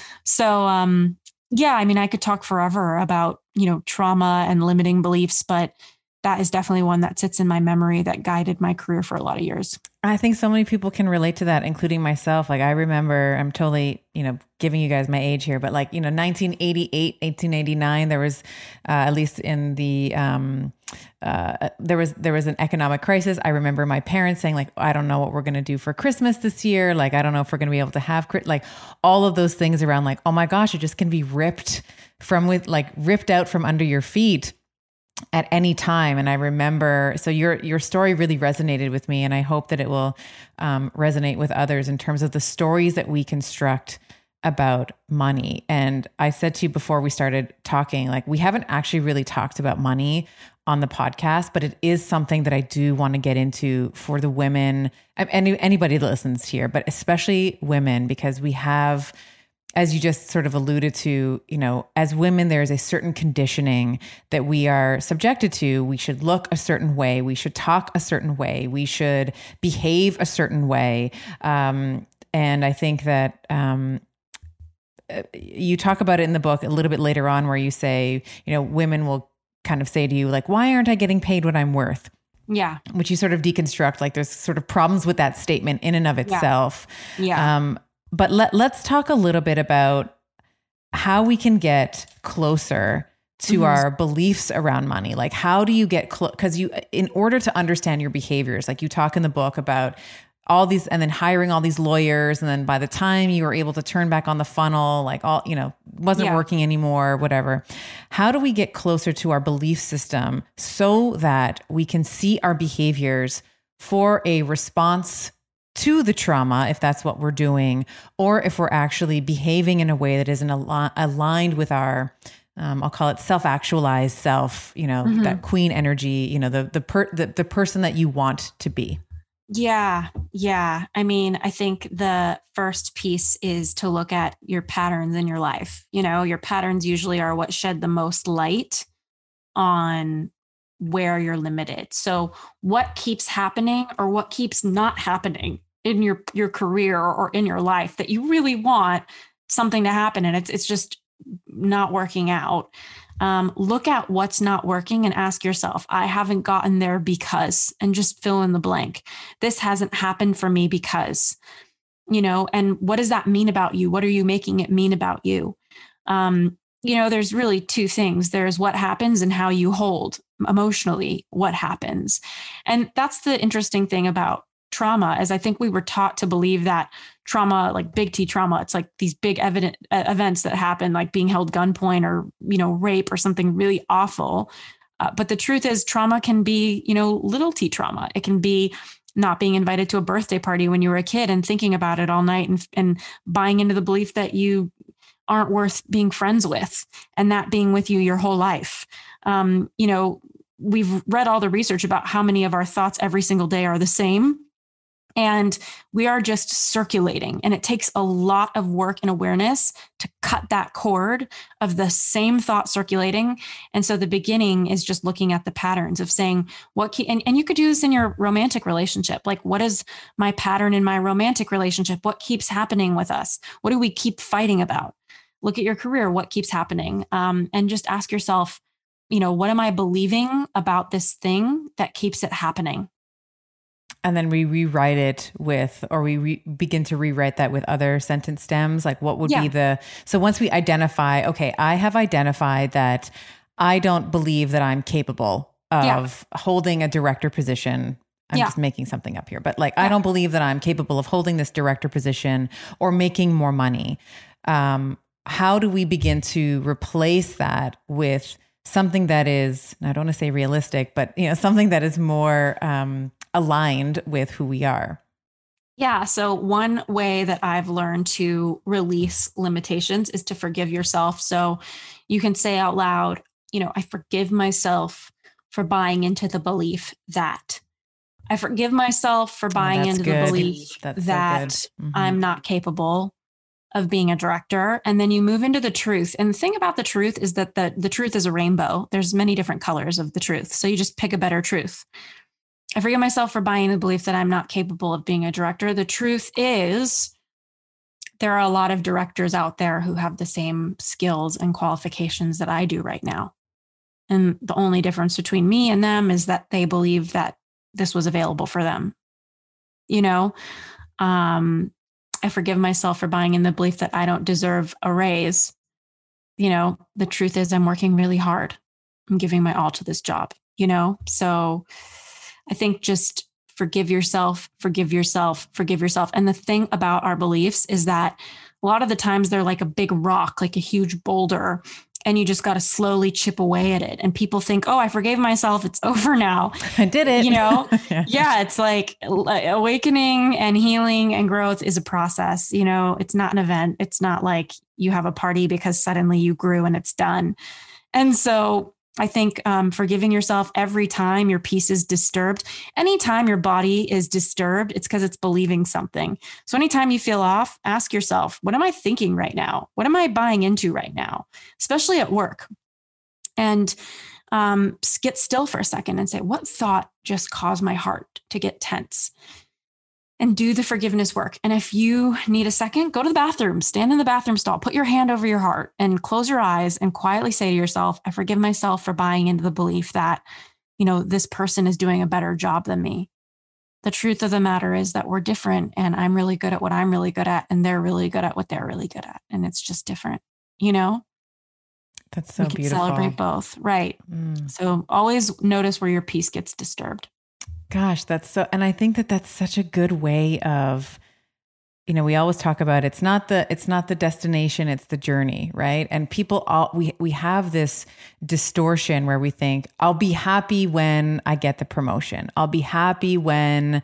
So, um, yeah, I mean, I could talk forever about, you know, trauma and limiting beliefs, but that is definitely one that sits in my memory that guided my career for a lot of years. I think so many people can relate to that, including myself. Like I remember, I'm totally, you know, giving you guys my age here, but like, you know, nineteen eighty-eight, eighteen eighty-nine, there was, uh, at least in the, um, uh, there was, there was an economic crisis. I remember my parents saying like, I don't know what we're going to do for Christmas this year. Like, I don't know if we're going to be able to have, like all of those things around like, oh my gosh, it just can be ripped from with like ripped out from under your feet at any time. And I remember, so your, your story really resonated with me, and I hope that it will um, resonate with others in terms of the stories that we construct about money. And I said to you before we started talking, like we haven't actually really talked about money on the podcast, but it is something that I do want to get into for the women, any, anybody that listens here, but especially women, because we have, as you just sort of alluded to, you know, as women, there's a certain conditioning that we are subjected to. We should look a certain way. We should talk a certain way. We should behave a certain way. Um, and I think that um, you talk about it in the book a little bit later on where you say, you know, women will kind of say to you, like, why aren't I getting paid what I'm worth? Yeah. Which you sort of deconstruct, like there's sort of problems with that statement in and of itself. Yeah. yeah. Um, But let, let's talk a little bit about how we can get closer to mm-hmm. our beliefs around money. Like, how do you get close? Because you, in order to understand your behaviors, like you talk in the book about all these, and then hiring all these lawyers. And then by the time you were able to turn back on the funnel, like all, you know, wasn't yeah. working anymore, whatever. How do we get closer to our belief system so that we can see our behaviors for a response to the trauma, if that's what we're doing, or if we're actually behaving in a way that isn't al- aligned with our, um, I'll call it self-actualized self, you know, mm-hmm. that queen energy, you know, the, the, per, the, the person that you want to be. Yeah. Yeah. I mean, I think the first piece is to look at your patterns in your life. You know, your patterns usually are what shed the most light on where you're limited. So what keeps happening or what keeps not happening in your, your career or in your life that you really want something to happen and it's, it's just not working out. Um, look at what's not working and ask yourself, I haven't gotten there because, and just fill in the blank. This hasn't happened for me because, you know, and what does that mean about you? What are you making it mean about you? Um, you know, there's really two things. There's what happens and how you hold emotionally what happens. And that's the interesting thing about trauma, is I think we were taught to believe that trauma, like big T trauma, it's like these big evident uh, events that happen, like being held gunpoint or, you know, rape or something really awful. Uh, but the truth is trauma can be, you know, little T trauma. It can be not being invited to a birthday party when you were a kid and thinking about it all night and, and buying into the belief that you aren't worth being friends with, and that being with you your whole life. Um, you know, we've read all the research about how many of our thoughts every single day are the same. And we are just circulating. And it takes a lot of work and awareness to cut that cord of the same thought circulating. And so the beginning is just looking at the patterns of saying, what ke- and, and you could do this in your romantic relationship. Like, what is my pattern in my romantic relationship? What keeps happening with us? What do we keep fighting about? Look at your career. What keeps happening? Um, and just ask yourself, you know, what am I believing about this thing that keeps it happening? And then we rewrite it with, or we re- begin to rewrite that with other sentence stems. Like, what would yeah. be the, so once we identify, okay, I have identified that I don't believe that I'm capable of yeah. holding a director position. I'm yeah. just making something up here, but like, yeah. I don't believe that I'm capable of holding this director position or making more money. Um, how do we begin to replace that with something that is, I don't want to say realistic, but you know, something that is more, um, aligned with who we are? Yeah. So one way that I've learned to release limitations is to forgive yourself. So you can say out loud, you know, I forgive myself for buying into the belief that. I forgive myself for buying oh, into good. the belief that's that so mm-hmm. I'm not capable of being a director. And then you move into the truth. And the thing about the truth is that the, the truth is a rainbow. There's many different colors of the truth. So you just pick a better truth. I forgive myself for buying the belief that I'm not capable of being a director. The truth is, there are a lot of directors out there who have the same skills and qualifications that I do right now. And the only difference between me and them is that they believe that this was available for them. You know, um, I forgive myself for buying in the belief that I don't deserve a raise. You know, the truth is I'm working really hard. I'm giving my all to this job, you know? So I think just forgive yourself, forgive yourself, forgive yourself. And the thing about our beliefs is that a lot of the times they're like a big rock, like a huge boulder, and you just got to slowly chip away at it. And people think, oh, I forgave myself. It's over now. I did it. You know? yeah. yeah. It's like awakening and healing and growth is a process. You know, it's not an event. It's not like you have a party because suddenly you grew and it's done. And so I think um, forgiving yourself every time your peace is disturbed, anytime your body is disturbed, it's because it's believing something. So anytime you feel off, ask yourself, what am I thinking right now? What am I buying into right now? Especially at work. And um, get still for a second and say, what thought just caused my heart to get tense? And do the forgiveness work. And if you need a second, go to the bathroom, stand in the bathroom stall, put your hand over your heart and close your eyes and quietly say to yourself, I forgive myself for buying into the belief that, you know, this person is doing a better job than me. The truth of the matter is that we're different and I'm really good at what I'm really good at and they're really good at what they're really good at. And it's just different, you know? That's so we can beautiful. Celebrate both. Right. Mm. So always notice where your peace gets disturbed. Gosh, that's so, and I think that that's such a good way of, you know, we always talk about it's not the, it's not the destination, it's the journey, right? And people all, we, we have this distortion where we think, I'll be happy when I get the promotion. I'll be happy when,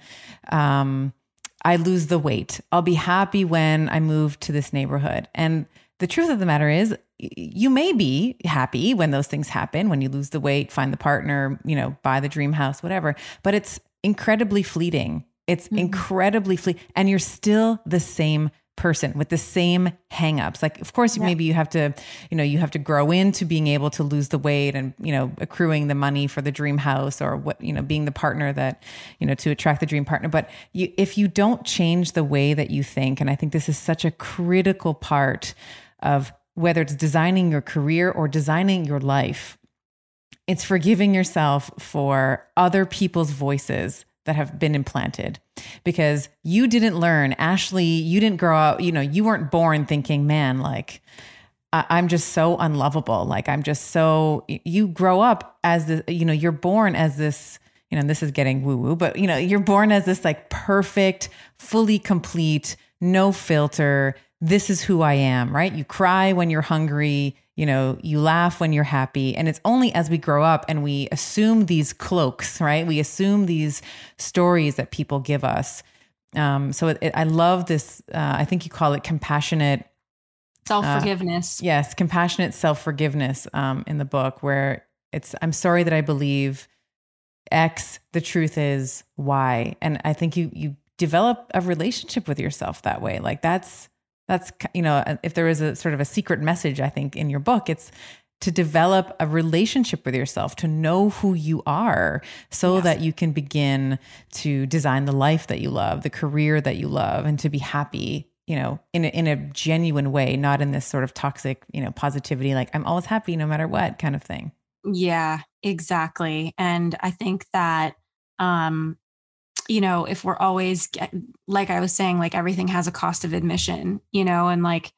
um, I lose the weight. I'll be happy when I move to this neighborhood. And the truth of the matter is, you may be happy when those things happen, when you lose the weight, find the partner, you know, buy the dream house, whatever, but it's incredibly fleeting. It's mm-hmm. incredibly fleeting. And you're still the same person with the same hangups. Like, of course, yeah. maybe you have to, you know, you have to grow into being able to lose the weight and, you know, accruing the money for the dream house or what, you know, being the partner that, you know, to attract the dream partner. But you, if you don't change the way that you think, and I think this is such a critical part of whether it's designing your career or designing your life, it's forgiving yourself for other people's voices that have been implanted because you didn't learn, Ashley, you didn't grow up, you know, you weren't born thinking, man, like I- I'm just so unlovable. Like I'm just so, you grow up as the, you know, you're born as this, you know, this is getting woo woo, but you know, you're born as this like perfect, fully complete, no filter, this is who I am, right? You cry when you're hungry, you know, you laugh when you're happy. And it's only as we grow up and we assume these cloaks, right? We assume these stories that people give us. Um, so it, it, I love this, uh, I think you call it compassionate Self-forgiveness. Uh, yes. Compassionate self-forgiveness um, in the book, where it's, I'm sorry that I believe X, the truth is Y. And I think you, you develop a relationship with yourself that way. Like that's, that's, you know, if there is a sort of a secret message, I think in your book, it's to develop a relationship with yourself, to know who you are so yes. that you can begin to design the life that you love, the career that you love, and to be happy, you know, in a, in a genuine way, not in this sort of toxic, you know, positivity, like I'm always happy no matter what kind of thing. Yeah, exactly. And I think that, um, you know, if we're always, like I was saying, like everything has a cost of admission, you know, and like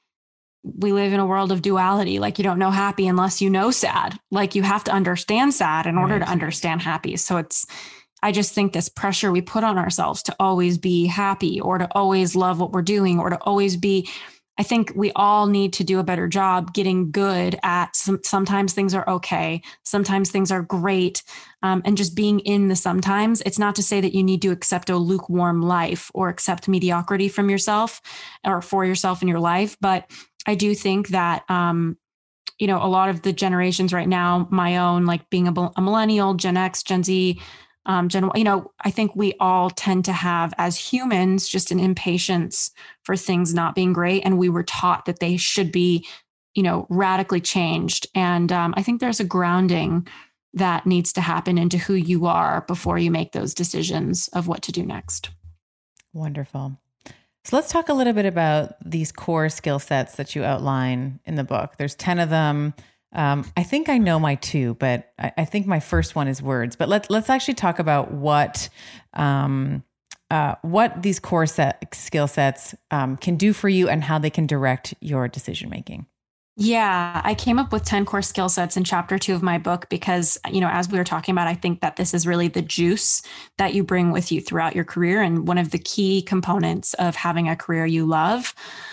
we live in a world of duality. Like you don't know happy unless you know sad. Like you have to understand sad in order right. to understand happy. So it's, I just think this pressure we put on ourselves to always be happy or to always love what we're doing or to always be, I think we all need to do a better job getting good at some, sometimes things are okay. Sometimes things are great. Um, and just being in the sometimes. It's not to say that you need to accept a lukewarm life or accept mediocrity from yourself or for yourself in your life. But I do think that, um, you know, a lot of the generations right now, my own, like being a, a millennial, Gen X, Gen Z, Um, Gen, you know, I think we all tend to have as humans just an impatience for things not being great. And we were taught that they should be, you know, radically changed. And um, I think there's a grounding that needs to happen into who you are before you make those decisions of what to do next. Wonderful. So let's talk a little bit about these core skill sets that you outline in the book. There's ten of them. Um, I think I know my two, but I, I think my first one is words. But let's let's actually talk about what um, uh, what these core set skill sets um, can do for you and how they can direct your decision making. Yeah, I came up with ten core skill sets in chapter two of my book because, you know, as we were talking about, I think that this is really the juice that you bring with you throughout your career and one of the key components of having a career you love.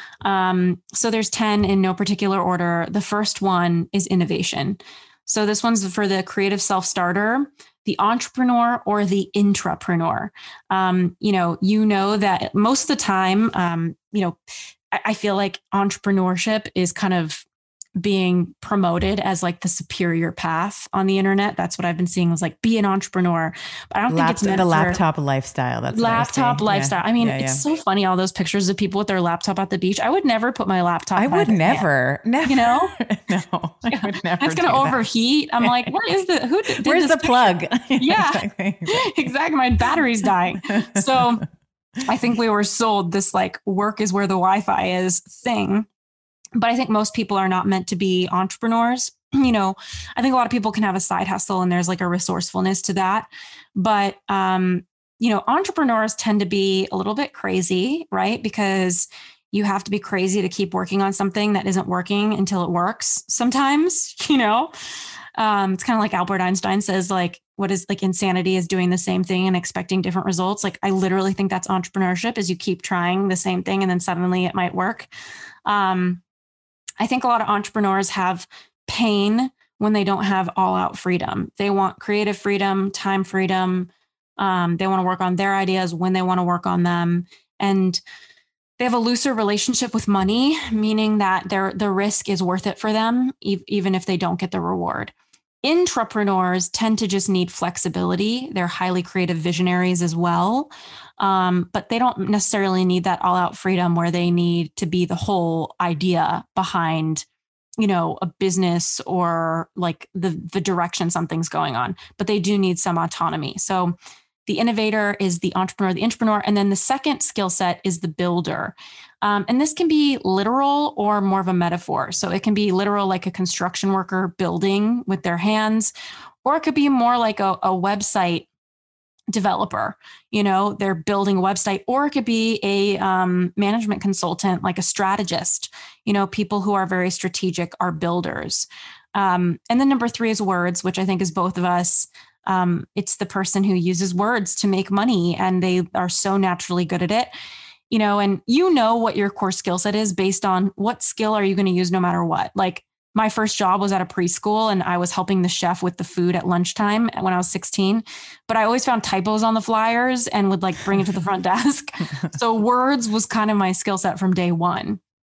Um, so there's ten in no particular order. The first one is innovation. So this one's for the creative self-starter, the entrepreneur, or the intrapreneur. Um, you know, you know that most of the time, um, you know, I, I feel like entrepreneurship is kind of being promoted as like the superior path on the internet. That's what I've been seeing was like, be an entrepreneur. But I don't Lap- think it's meant the for laptop lifestyle. That's laptop I lifestyle. Yeah. I mean, yeah, yeah. it's so funny. All those pictures of people with their laptop at the beach. I would never put my laptop. I would never, hand, never, you know, no, I would never. It's going to overheat. I'm like, where is the, who did Where's the picture? plug? Yeah, exactly. exactly. My battery's dying. So I think we were sold this like work is where the Wi-Fi is thing. But I think most people are not meant to be entrepreneurs. You know, I think a lot of people can have a side hustle and there's like a resourcefulness to that. But, um, you know, entrepreneurs tend to be a little bit crazy, right? Because you have to be crazy to keep working on something that isn't working until it works sometimes, you know. Um, it's kind of like Albert Einstein says, like, what is like insanity is doing the same thing and expecting different results. Like, I literally think that's entrepreneurship is you keep trying the same thing and then suddenly it might work. Um, I think a lot of entrepreneurs have pain when they don't have all out freedom. They want creative freedom, time freedom. Um, they want to work on their ideas when they want to work on them. And they have a looser relationship with money, meaning that their the risk is worth it for them, e- even if they don't get the reward. Intrapreneurs tend to just need flexibility. They're highly creative visionaries as well. Um, but they don't necessarily need that all out freedom where they need to be the whole idea behind, you know, a business or like the, the direction something's going on, but they do need some autonomy. So the innovator is the entrepreneur, the entrepreneur. And then the second skill set is the builder. Um, and this can be literal or more of a metaphor. So it can be literal, like a construction worker building with their hands, or it could be more like a, a website developer. You know, they're building a website, or it could be a um, management consultant, like a strategist. You know, people who are very strategic are builders. Um, and then number three is words, which I think is both of us. Um, it's the person who uses words to make money, and they are so naturally good at it. You know, and you know what your core skill set is based on what skill are you going to use no matter what. Like, my first job was at a preschool and I was helping the chef with the food at lunchtime when I was sixteen, but I always found typos on the flyers and would like bring it to the front desk. So words was kind of my skill set from day one.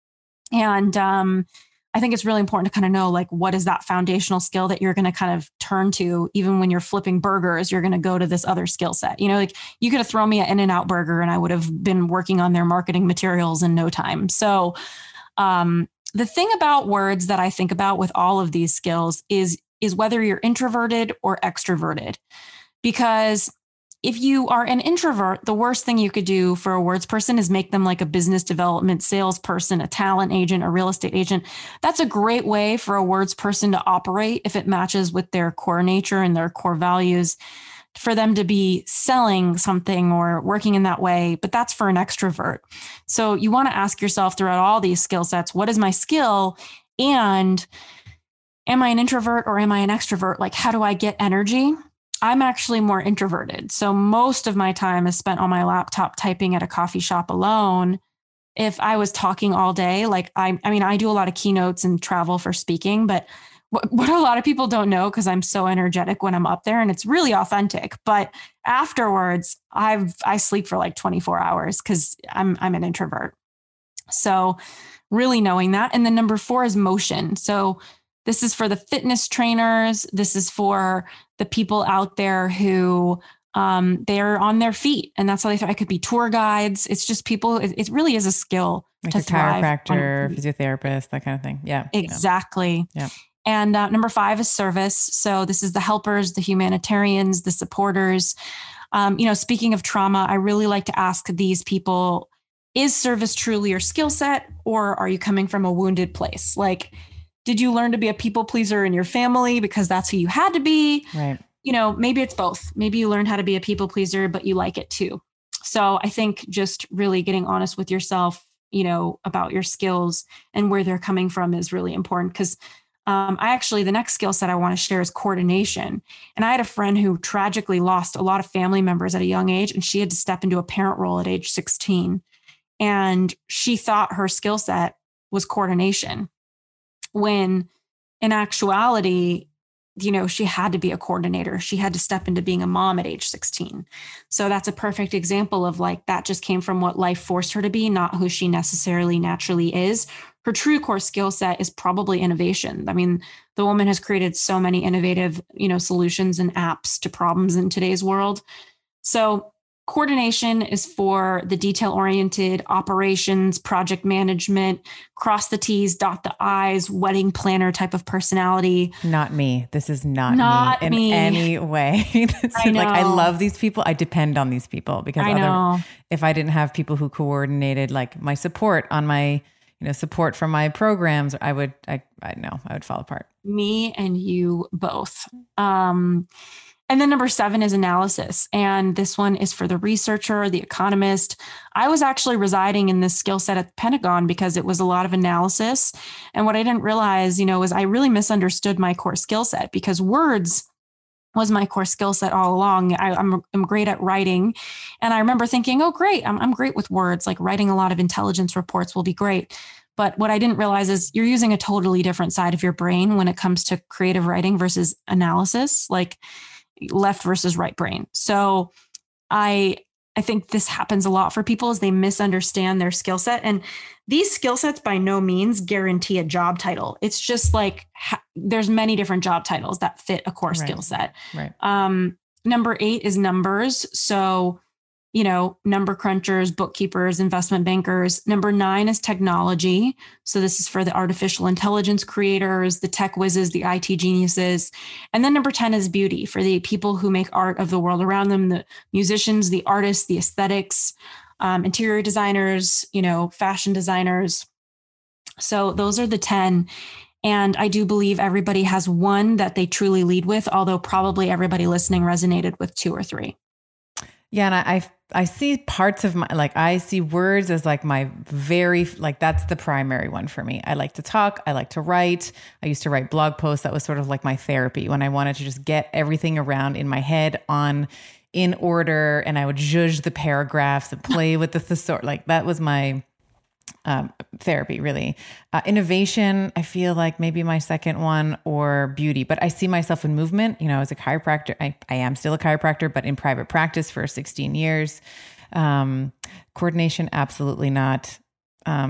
And um, I think it's really important to kind of know, like, what is that foundational skill that you're going to kind of turn to, even when you're flipping burgers, you're going to go to this other skill set. You know, like you could have thrown me an In-N-Out burger and I would have been working on their marketing materials in no time. So um, the thing about words that I think about with all of these skills is, is whether you're introverted or extroverted. Because if you are an introvert, the worst thing you could do for a words person is make them like a business development salesperson, a talent agent, a real estate agent. That's a great way for a words person to operate if it matches with their core nature and their core values, for them to be selling something or working in that way. But that's for an extrovert. So you want to ask yourself throughout all these skill sets, what is my skill? And am I an introvert or am I an extrovert? Like, how do I get energy? I'm actually more introverted. So most of my time is spent on my laptop typing at a coffee shop alone. If I was talking all day, like I, I mean, I do a lot of keynotes and travel for speaking, but what, what a lot of people don't know, because I'm so energetic when I'm up there and it's really authentic, but afterwards I've, I sleep for like twenty-four hours because I'm, I'm an introvert. So really knowing that. And then number four is motion. So this is for the fitness trainers. This is for the people out there who um, they're on their feet, and that's how they thrive. I could be tour guides. It's just people. It, it really is a skill like to a thrive. Chiropractor, physiotherapist, that kind of thing. Yeah, exactly. Yeah. And uh, number five is service. So this is the helpers, the humanitarians, the supporters. Um, you know, speaking of trauma, I really like to ask these people: is service truly your skill set, or are you coming from a wounded place? Like, did you learn to be a people pleaser in your family because that's who you had to be? Right. You know, maybe it's both. Maybe you learned how to be a people pleaser, but you like it too. So I think just really getting honest with yourself, you know, about your skills and where they're coming from is really important. Because um, I actually, the next skill set I want to share is coordination. And I had a friend who tragically lost a lot of family members at a young age, and she had to step into a parent role at age sixteen. And she thought her skill set was coordination, when in actuality, you know, she had to be a coordinator. She had to step into being a mom at age sixteen. So that's a perfect example of like, that just came from what life forced her to be, not who she necessarily naturally is. Her true core skill set is probably innovation. I mean, the woman has created so many innovative, you know, solutions and apps to problems in today's world. So coordination is for the detail-oriented operations, project management, cross the T's, dot the I's, wedding planner type of personality. Not me. This is not, not me in me. any way. I know. Like, I love these people. I depend on these people because I other, know. if I didn't have people who coordinated like my support on my, you know, support from my programs, I would, I, I know, I would fall apart. Me and you both. Um, And then number seven is analysis. And this one is for the researcher, the economist. I was actually residing in this skill set at the Pentagon because it was a lot of analysis. And what I didn't realize, you know, was I really misunderstood my core skill set, because words was my core skill set all along. I, I'm, I'm great at writing. And I remember thinking, oh, great, I'm, I'm great with words. Like writing a lot of intelligence reports will be great. But what I didn't realize is you're using a totally different side of your brain when it comes to creative writing versus analysis. Like left versus right brain. So I I think this happens a lot for people, is they misunderstand their skill set. And these skill sets by no means guarantee a job title. It's just like ha- there's many different job titles that fit a core Right. skill set. Right. Um, number eight is numbers. So, you know, number crunchers, bookkeepers, investment bankers. Number nine is technology. So this is for the artificial intelligence creators, the tech whizzes, the I T geniuses. And then number ten is beauty, for the people who make art of the world around them, the musicians, the artists, the aesthetics, um, interior designers, you know, fashion designers. So those are the ten. And I do believe everybody has one that they truly lead with, although probably everybody listening resonated with two or three. Yeah. And I, I, I see parts of my, like, I see words as like my very, like, that's the primary one for me. I like to talk. I like to write. I used to write blog posts. That was sort of like my therapy when I wanted to just get everything around in my head on in order. And I would zhuzh the paragraphs and play with the thesaurus. Like that was my um, therapy, really. Uh, innovation, I feel like maybe my second one, or beauty, but I see myself in movement. You know, as a chiropractor, I, I am still a chiropractor, but in private practice for sixteen years. Um, coordination, absolutely not. Um,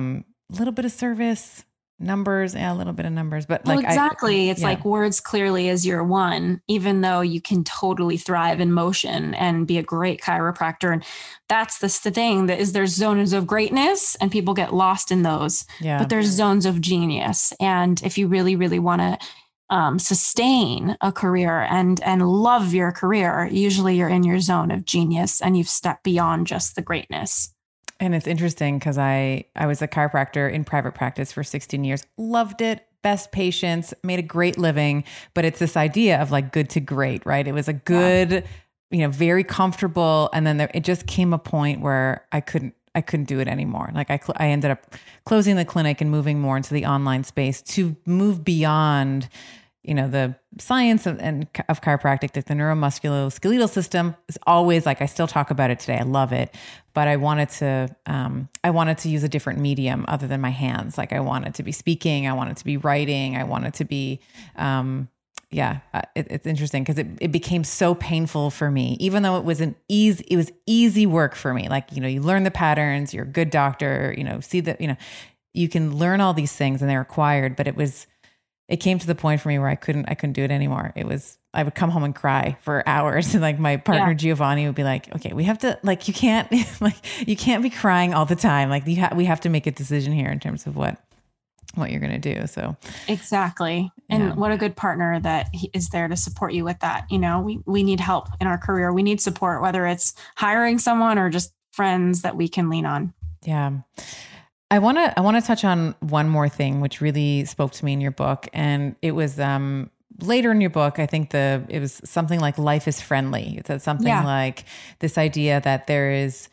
little bit of service, numbers, yeah, a little bit of numbers, but well, like exactly. I, it's yeah. like words clearly is your one, even though you can totally thrive in motion and be a great chiropractor. And that's the, the thing that is there's zones of greatness and people get lost in those, Yeah. but there's zones of genius. And if you really, really want to um, sustain a career and, and love your career, usually you're in your zone of genius and you've stepped beyond just the greatness. And it's interesting because I, I was a chiropractor in private practice for sixteen years, loved it, best patients, made a great living, but it's this idea of like good to great, right? It was a good, yeah. you know, very comfortable. And then there, it just came a point where I couldn't, I couldn't do it anymore. Like I, cl- I ended up closing the clinic and moving more into the online space to move beyond, you know, the science of, and of chiropractic, that the neuromusculoskeletal system is always like, I still talk about it today. I love it, but I wanted to, um, I wanted to use a different medium other than my hands. Like I wanted to be speaking. I wanted to be writing. I wanted to be, um, yeah, uh, it, it's interesting because it, it became so painful for me, even though it was an easy, it was easy work for me. Like, you know, you learn the patterns, you're a good doctor, you know, see that, you know, you can learn all these things and they're required, but it was, it came to the point for me where I couldn't, I couldn't do it anymore. It was, I would come home and cry for hours. And like my partner, yeah. Giovanni, would be like, okay, we have to, like, you can't, like, you can't be crying all the time. Like you ha- we have to make a decision here in terms of what, what you're going to do. So exactly. And yeah. what a good partner that he is there to support you with that. You know, we, we need help in our career. We need support, whether it's hiring someone or just friends that we can lean on. Yeah. I want to, I want to touch on one more thing, which really spoke to me in your book. And it was, um, later in your book, I think the, it was something like life is friendly. It said something yeah. like this idea that there is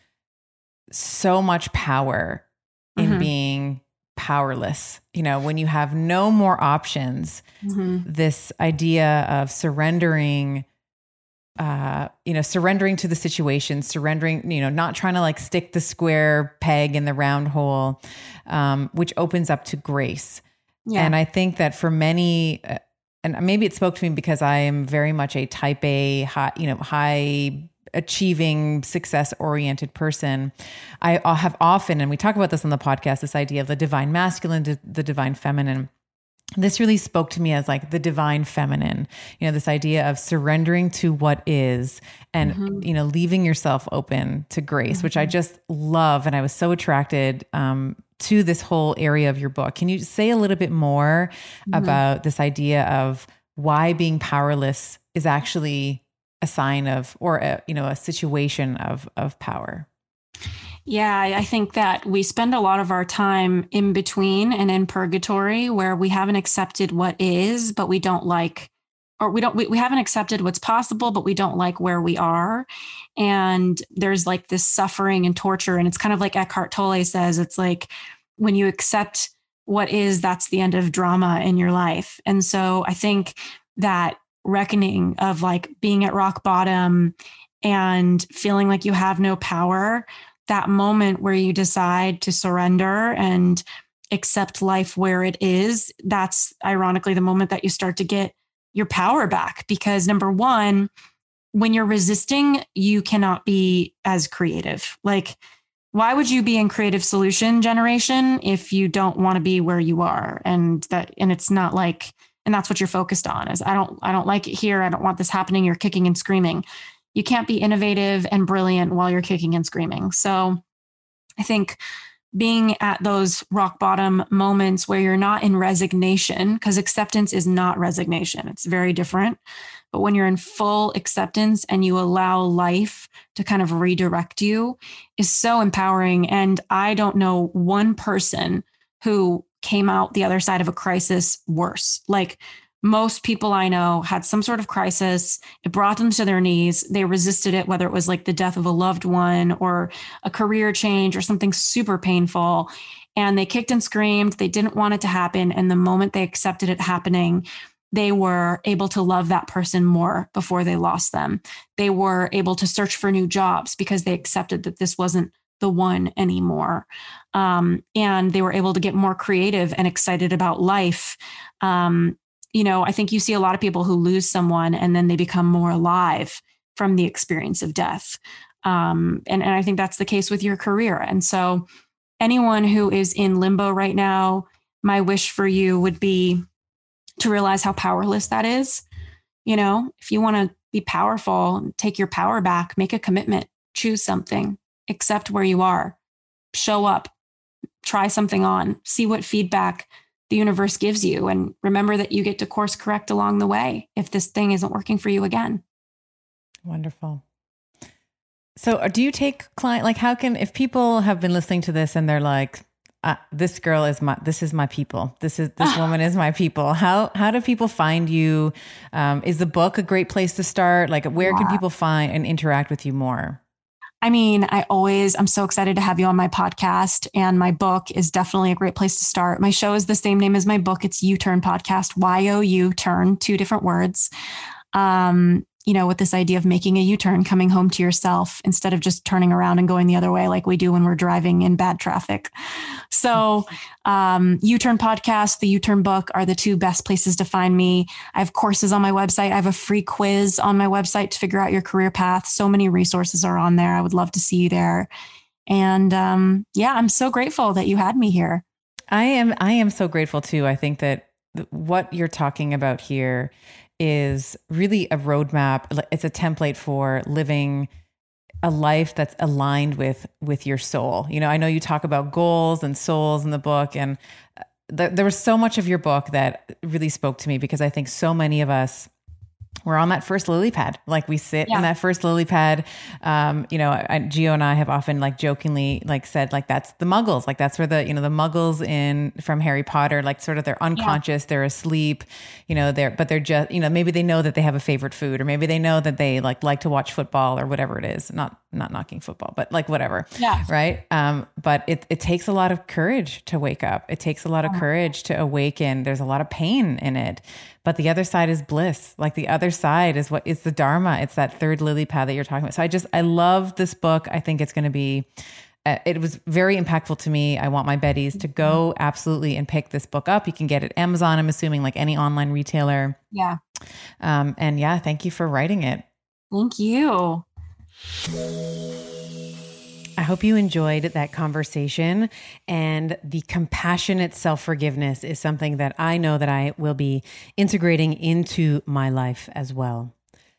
so much power in mm-hmm. being powerless. You know, when you have no more options, mm-hmm. this idea of surrendering, uh, you know, surrendering to the situation, surrendering, you know, not trying to like stick the square peg in the round hole, um, which opens up to grace. Yeah. And I think that for many, uh, and maybe it spoke to me because I am very much a type A, high, you know, high achieving, success oriented person. I have often, and we talk about this on the podcast, this idea of the divine masculine, the divine feminine. This really spoke to me as like the divine feminine, you know, this idea of surrendering to what is and, mm-hmm. you know, leaving yourself open to grace, mm-hmm. which I just love. And I was so attracted um, to this whole area of your book. Can you say a little bit more mm-hmm. about this idea of why being powerless is actually a sign of, or a, you know, a situation of, of power? Yeah, I think that we spend a lot of our time in between and in purgatory where we haven't accepted what is, but we don't like, or we don't, we, we haven't accepted what's possible, but we don't like where we are. And there's like this suffering and torture. And it's kind of like Eckhart Tolle says, it's like when you accept what is, that's the end of drama in your life. And so I think that reckoning of like being at rock bottom and feeling like you have no power, that moment where you decide to surrender and accept life where it is, that's ironically the moment that you start to get your power back. Because number one, when you're resisting, you cannot be as creative. Like, why would you be in creative solution generation if you don't want to be where you are? And that, and it's not like, and that's what you're focused on is I don't, I don't like it here. I don't want this happening. You're kicking and screaming. You can't be innovative and brilliant while you're kicking and screaming. So I think being at those rock bottom moments where you're not in resignation, because acceptance is not resignation. It's very different. But when you're in full acceptance and you allow life to kind of redirect you is so empowering. And I don't know one person who came out the other side of a crisis worse. Like, most people I know had some sort of crisis. It brought them to their knees. They resisted it, whether it was like the death of a loved one or a career change or something super painful. And they kicked and screamed. They didn't want it to happen. And the moment they accepted it happening, they were able to love that person more before they lost them. They were able to search for new jobs because they accepted that this wasn't the one anymore. Um, and they were able to get more creative and excited about life. Um, You know, I think you see a lot of people who lose someone and then they become more alive from the experience of death. Um, and, and I think that's the case with your career. And so anyone who is in limbo right now, my wish for you would be to realize how powerless that is. You know, if you want to be powerful, take your power back, make a commitment, choose something, accept where you are, show up, try something on, see what feedback the universe gives you. And remember that you get to course correct along the way if this thing isn't working for you again. Wonderful. So do you take client, like how can, if people have been listening to this and they're like, Uh, this girl is my, this is my people. This is, this woman is my people. How, how do people find you? Um, is the book a great place to start? Like where yeah. can people find and interact with you more? I mean, I always, I'm so excited to have you on my podcast, and my book is definitely a great place to start. My show is the same name as my book. It's U-Turn Podcast, Y O U turn, two different words. Um, you know, with this idea of making a U-turn, coming home to yourself instead of just turning around and going the other way like we do when we're driving in bad traffic. So um, U-Turn Podcast, the U-Turn book are the two best places to find me. I have courses on my website. I have a free quiz on my website to figure out your career path. So many resources are on there. I would love to see you there. And um, yeah, I'm so grateful that you had me here. I am, I am so grateful too. I think that what you're talking about here is really a roadmap. It's a template for living a life that's aligned with, with your soul. You know, I know you talk about goals and souls in the book, and th- there was so much of your book that really spoke to me, because I think so many of us, we're on that first lily pad. Like we sit yeah. in that first lily pad. Um, you know, I, Gio and I have often like jokingly like said, like, that's the muggles. Like that's where the, you know, the muggles in from Harry Potter, like sort of they're unconscious, yeah. they're asleep, you know, they're, but they're just, you know, maybe they know that they have a favorite food, or maybe they know that they like, like to watch football or whatever it is. Not, not knocking football, but like whatever. Yeah. Right. Um, but it, it takes a lot of courage to wake up. It takes a lot of courage to awaken. There's a lot of pain in it. But the other side is bliss. Like the other side is what is the Dharma. It's that third lily pad that you're talking about. So I just, I love this book. I think it's going to be, uh, it was very impactful to me. I want my Betties to go absolutely and pick this book up. You can get it at Amazon, I'm assuming, like any online retailer. Yeah. Um, and yeah, thank you for writing it. Thank you. I hope you enjoyed that conversation, and the compassionate self-forgiveness is something that I know that I will be integrating into my life as well.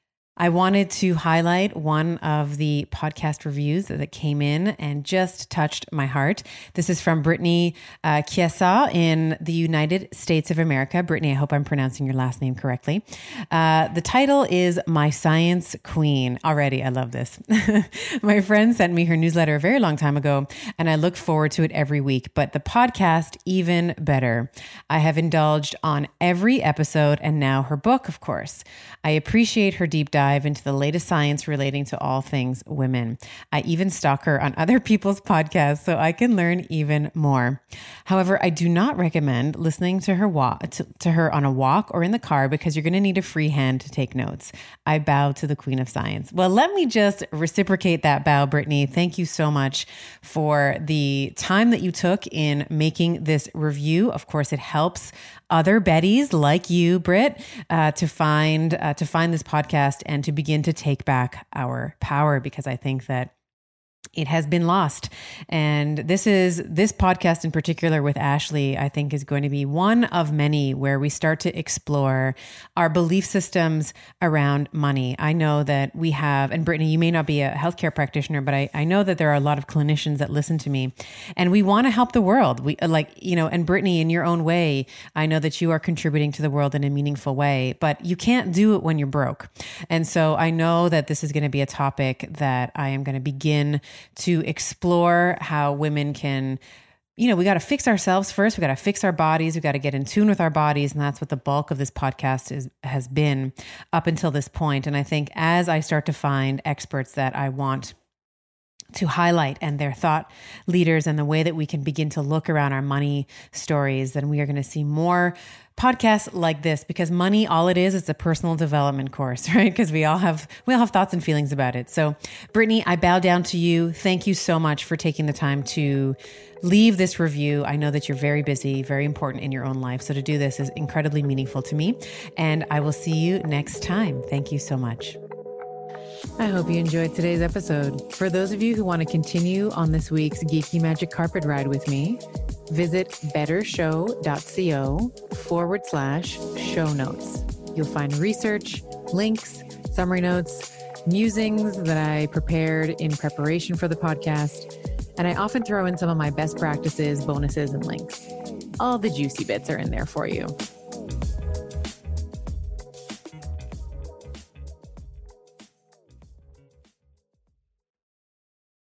I wanted to highlight one of the podcast reviews that came in and just touched my heart. This is from Brittany uh, Chiesa in the United States of America. Brittany, I hope I'm pronouncing your last name correctly. Uh, the title is My Science Queen. Already, I love this. My friend sent me her newsletter a very long time ago, and I look forward to it every week, but the podcast even better. I have indulged on every episode, and now her book, of course. I appreciate her deep dive into the latest science relating to all things women. I even stalk her on other people's podcasts so I can learn even more. However, I do not recommend listening to her walk to, to her on a walk or in the car, because you're going to need a free hand to take notes. I bow to the Queen of Science. Well, let me just reciprocate that bow, Brittany. Thank you so much for the time that you took in making this review. Of course, it helps other Betties like you, Britt, uh, to find uh, to find this podcast and to begin to take back our power, because I think that it has been lost. And this is this podcast in particular with Ashley, I think, is going to be one of many where we start to explore our belief systems around money. I know that we have, and Brittany, you may not be a healthcare practitioner, but I, I know that there are a lot of clinicians that listen to me, and we want to help the world. We like, you know, and Brittany, in your own way, I know that you are contributing to the world in a meaningful way, but you can't do it when you're broke. And so I know that this is going to be a topic that I am going to begin to explore how women can, you know, we got to fix ourselves first. We got to fix our bodies. We got to get in tune with our bodies. And that's what the bulk of this podcast is, has been up until this point. And I think as I start to find experts that I want to highlight and their thought leaders and the way that we can begin to look around our money stories, then we are going to see more podcasts like this, because money, all it is, is a personal development course, right? Because we all have, we all have thoughts and feelings about it. So Brittany, I bow down to you. Thank you so much for taking the time to leave this review. I know that you're very busy, very important in your own life. So to do this is incredibly meaningful to me, and I will see you next time. Thank you so much. I hope you enjoyed today's episode. For those of you who want to continue on this week's Geeky Magic Carpet Ride with me, visit bettershow.co forward slash show notes. You'll find research, links, summary notes, musings that I prepared in preparation for the podcast, and I often throw in some of my best practices, bonuses, and links. All the juicy bits are in there for you.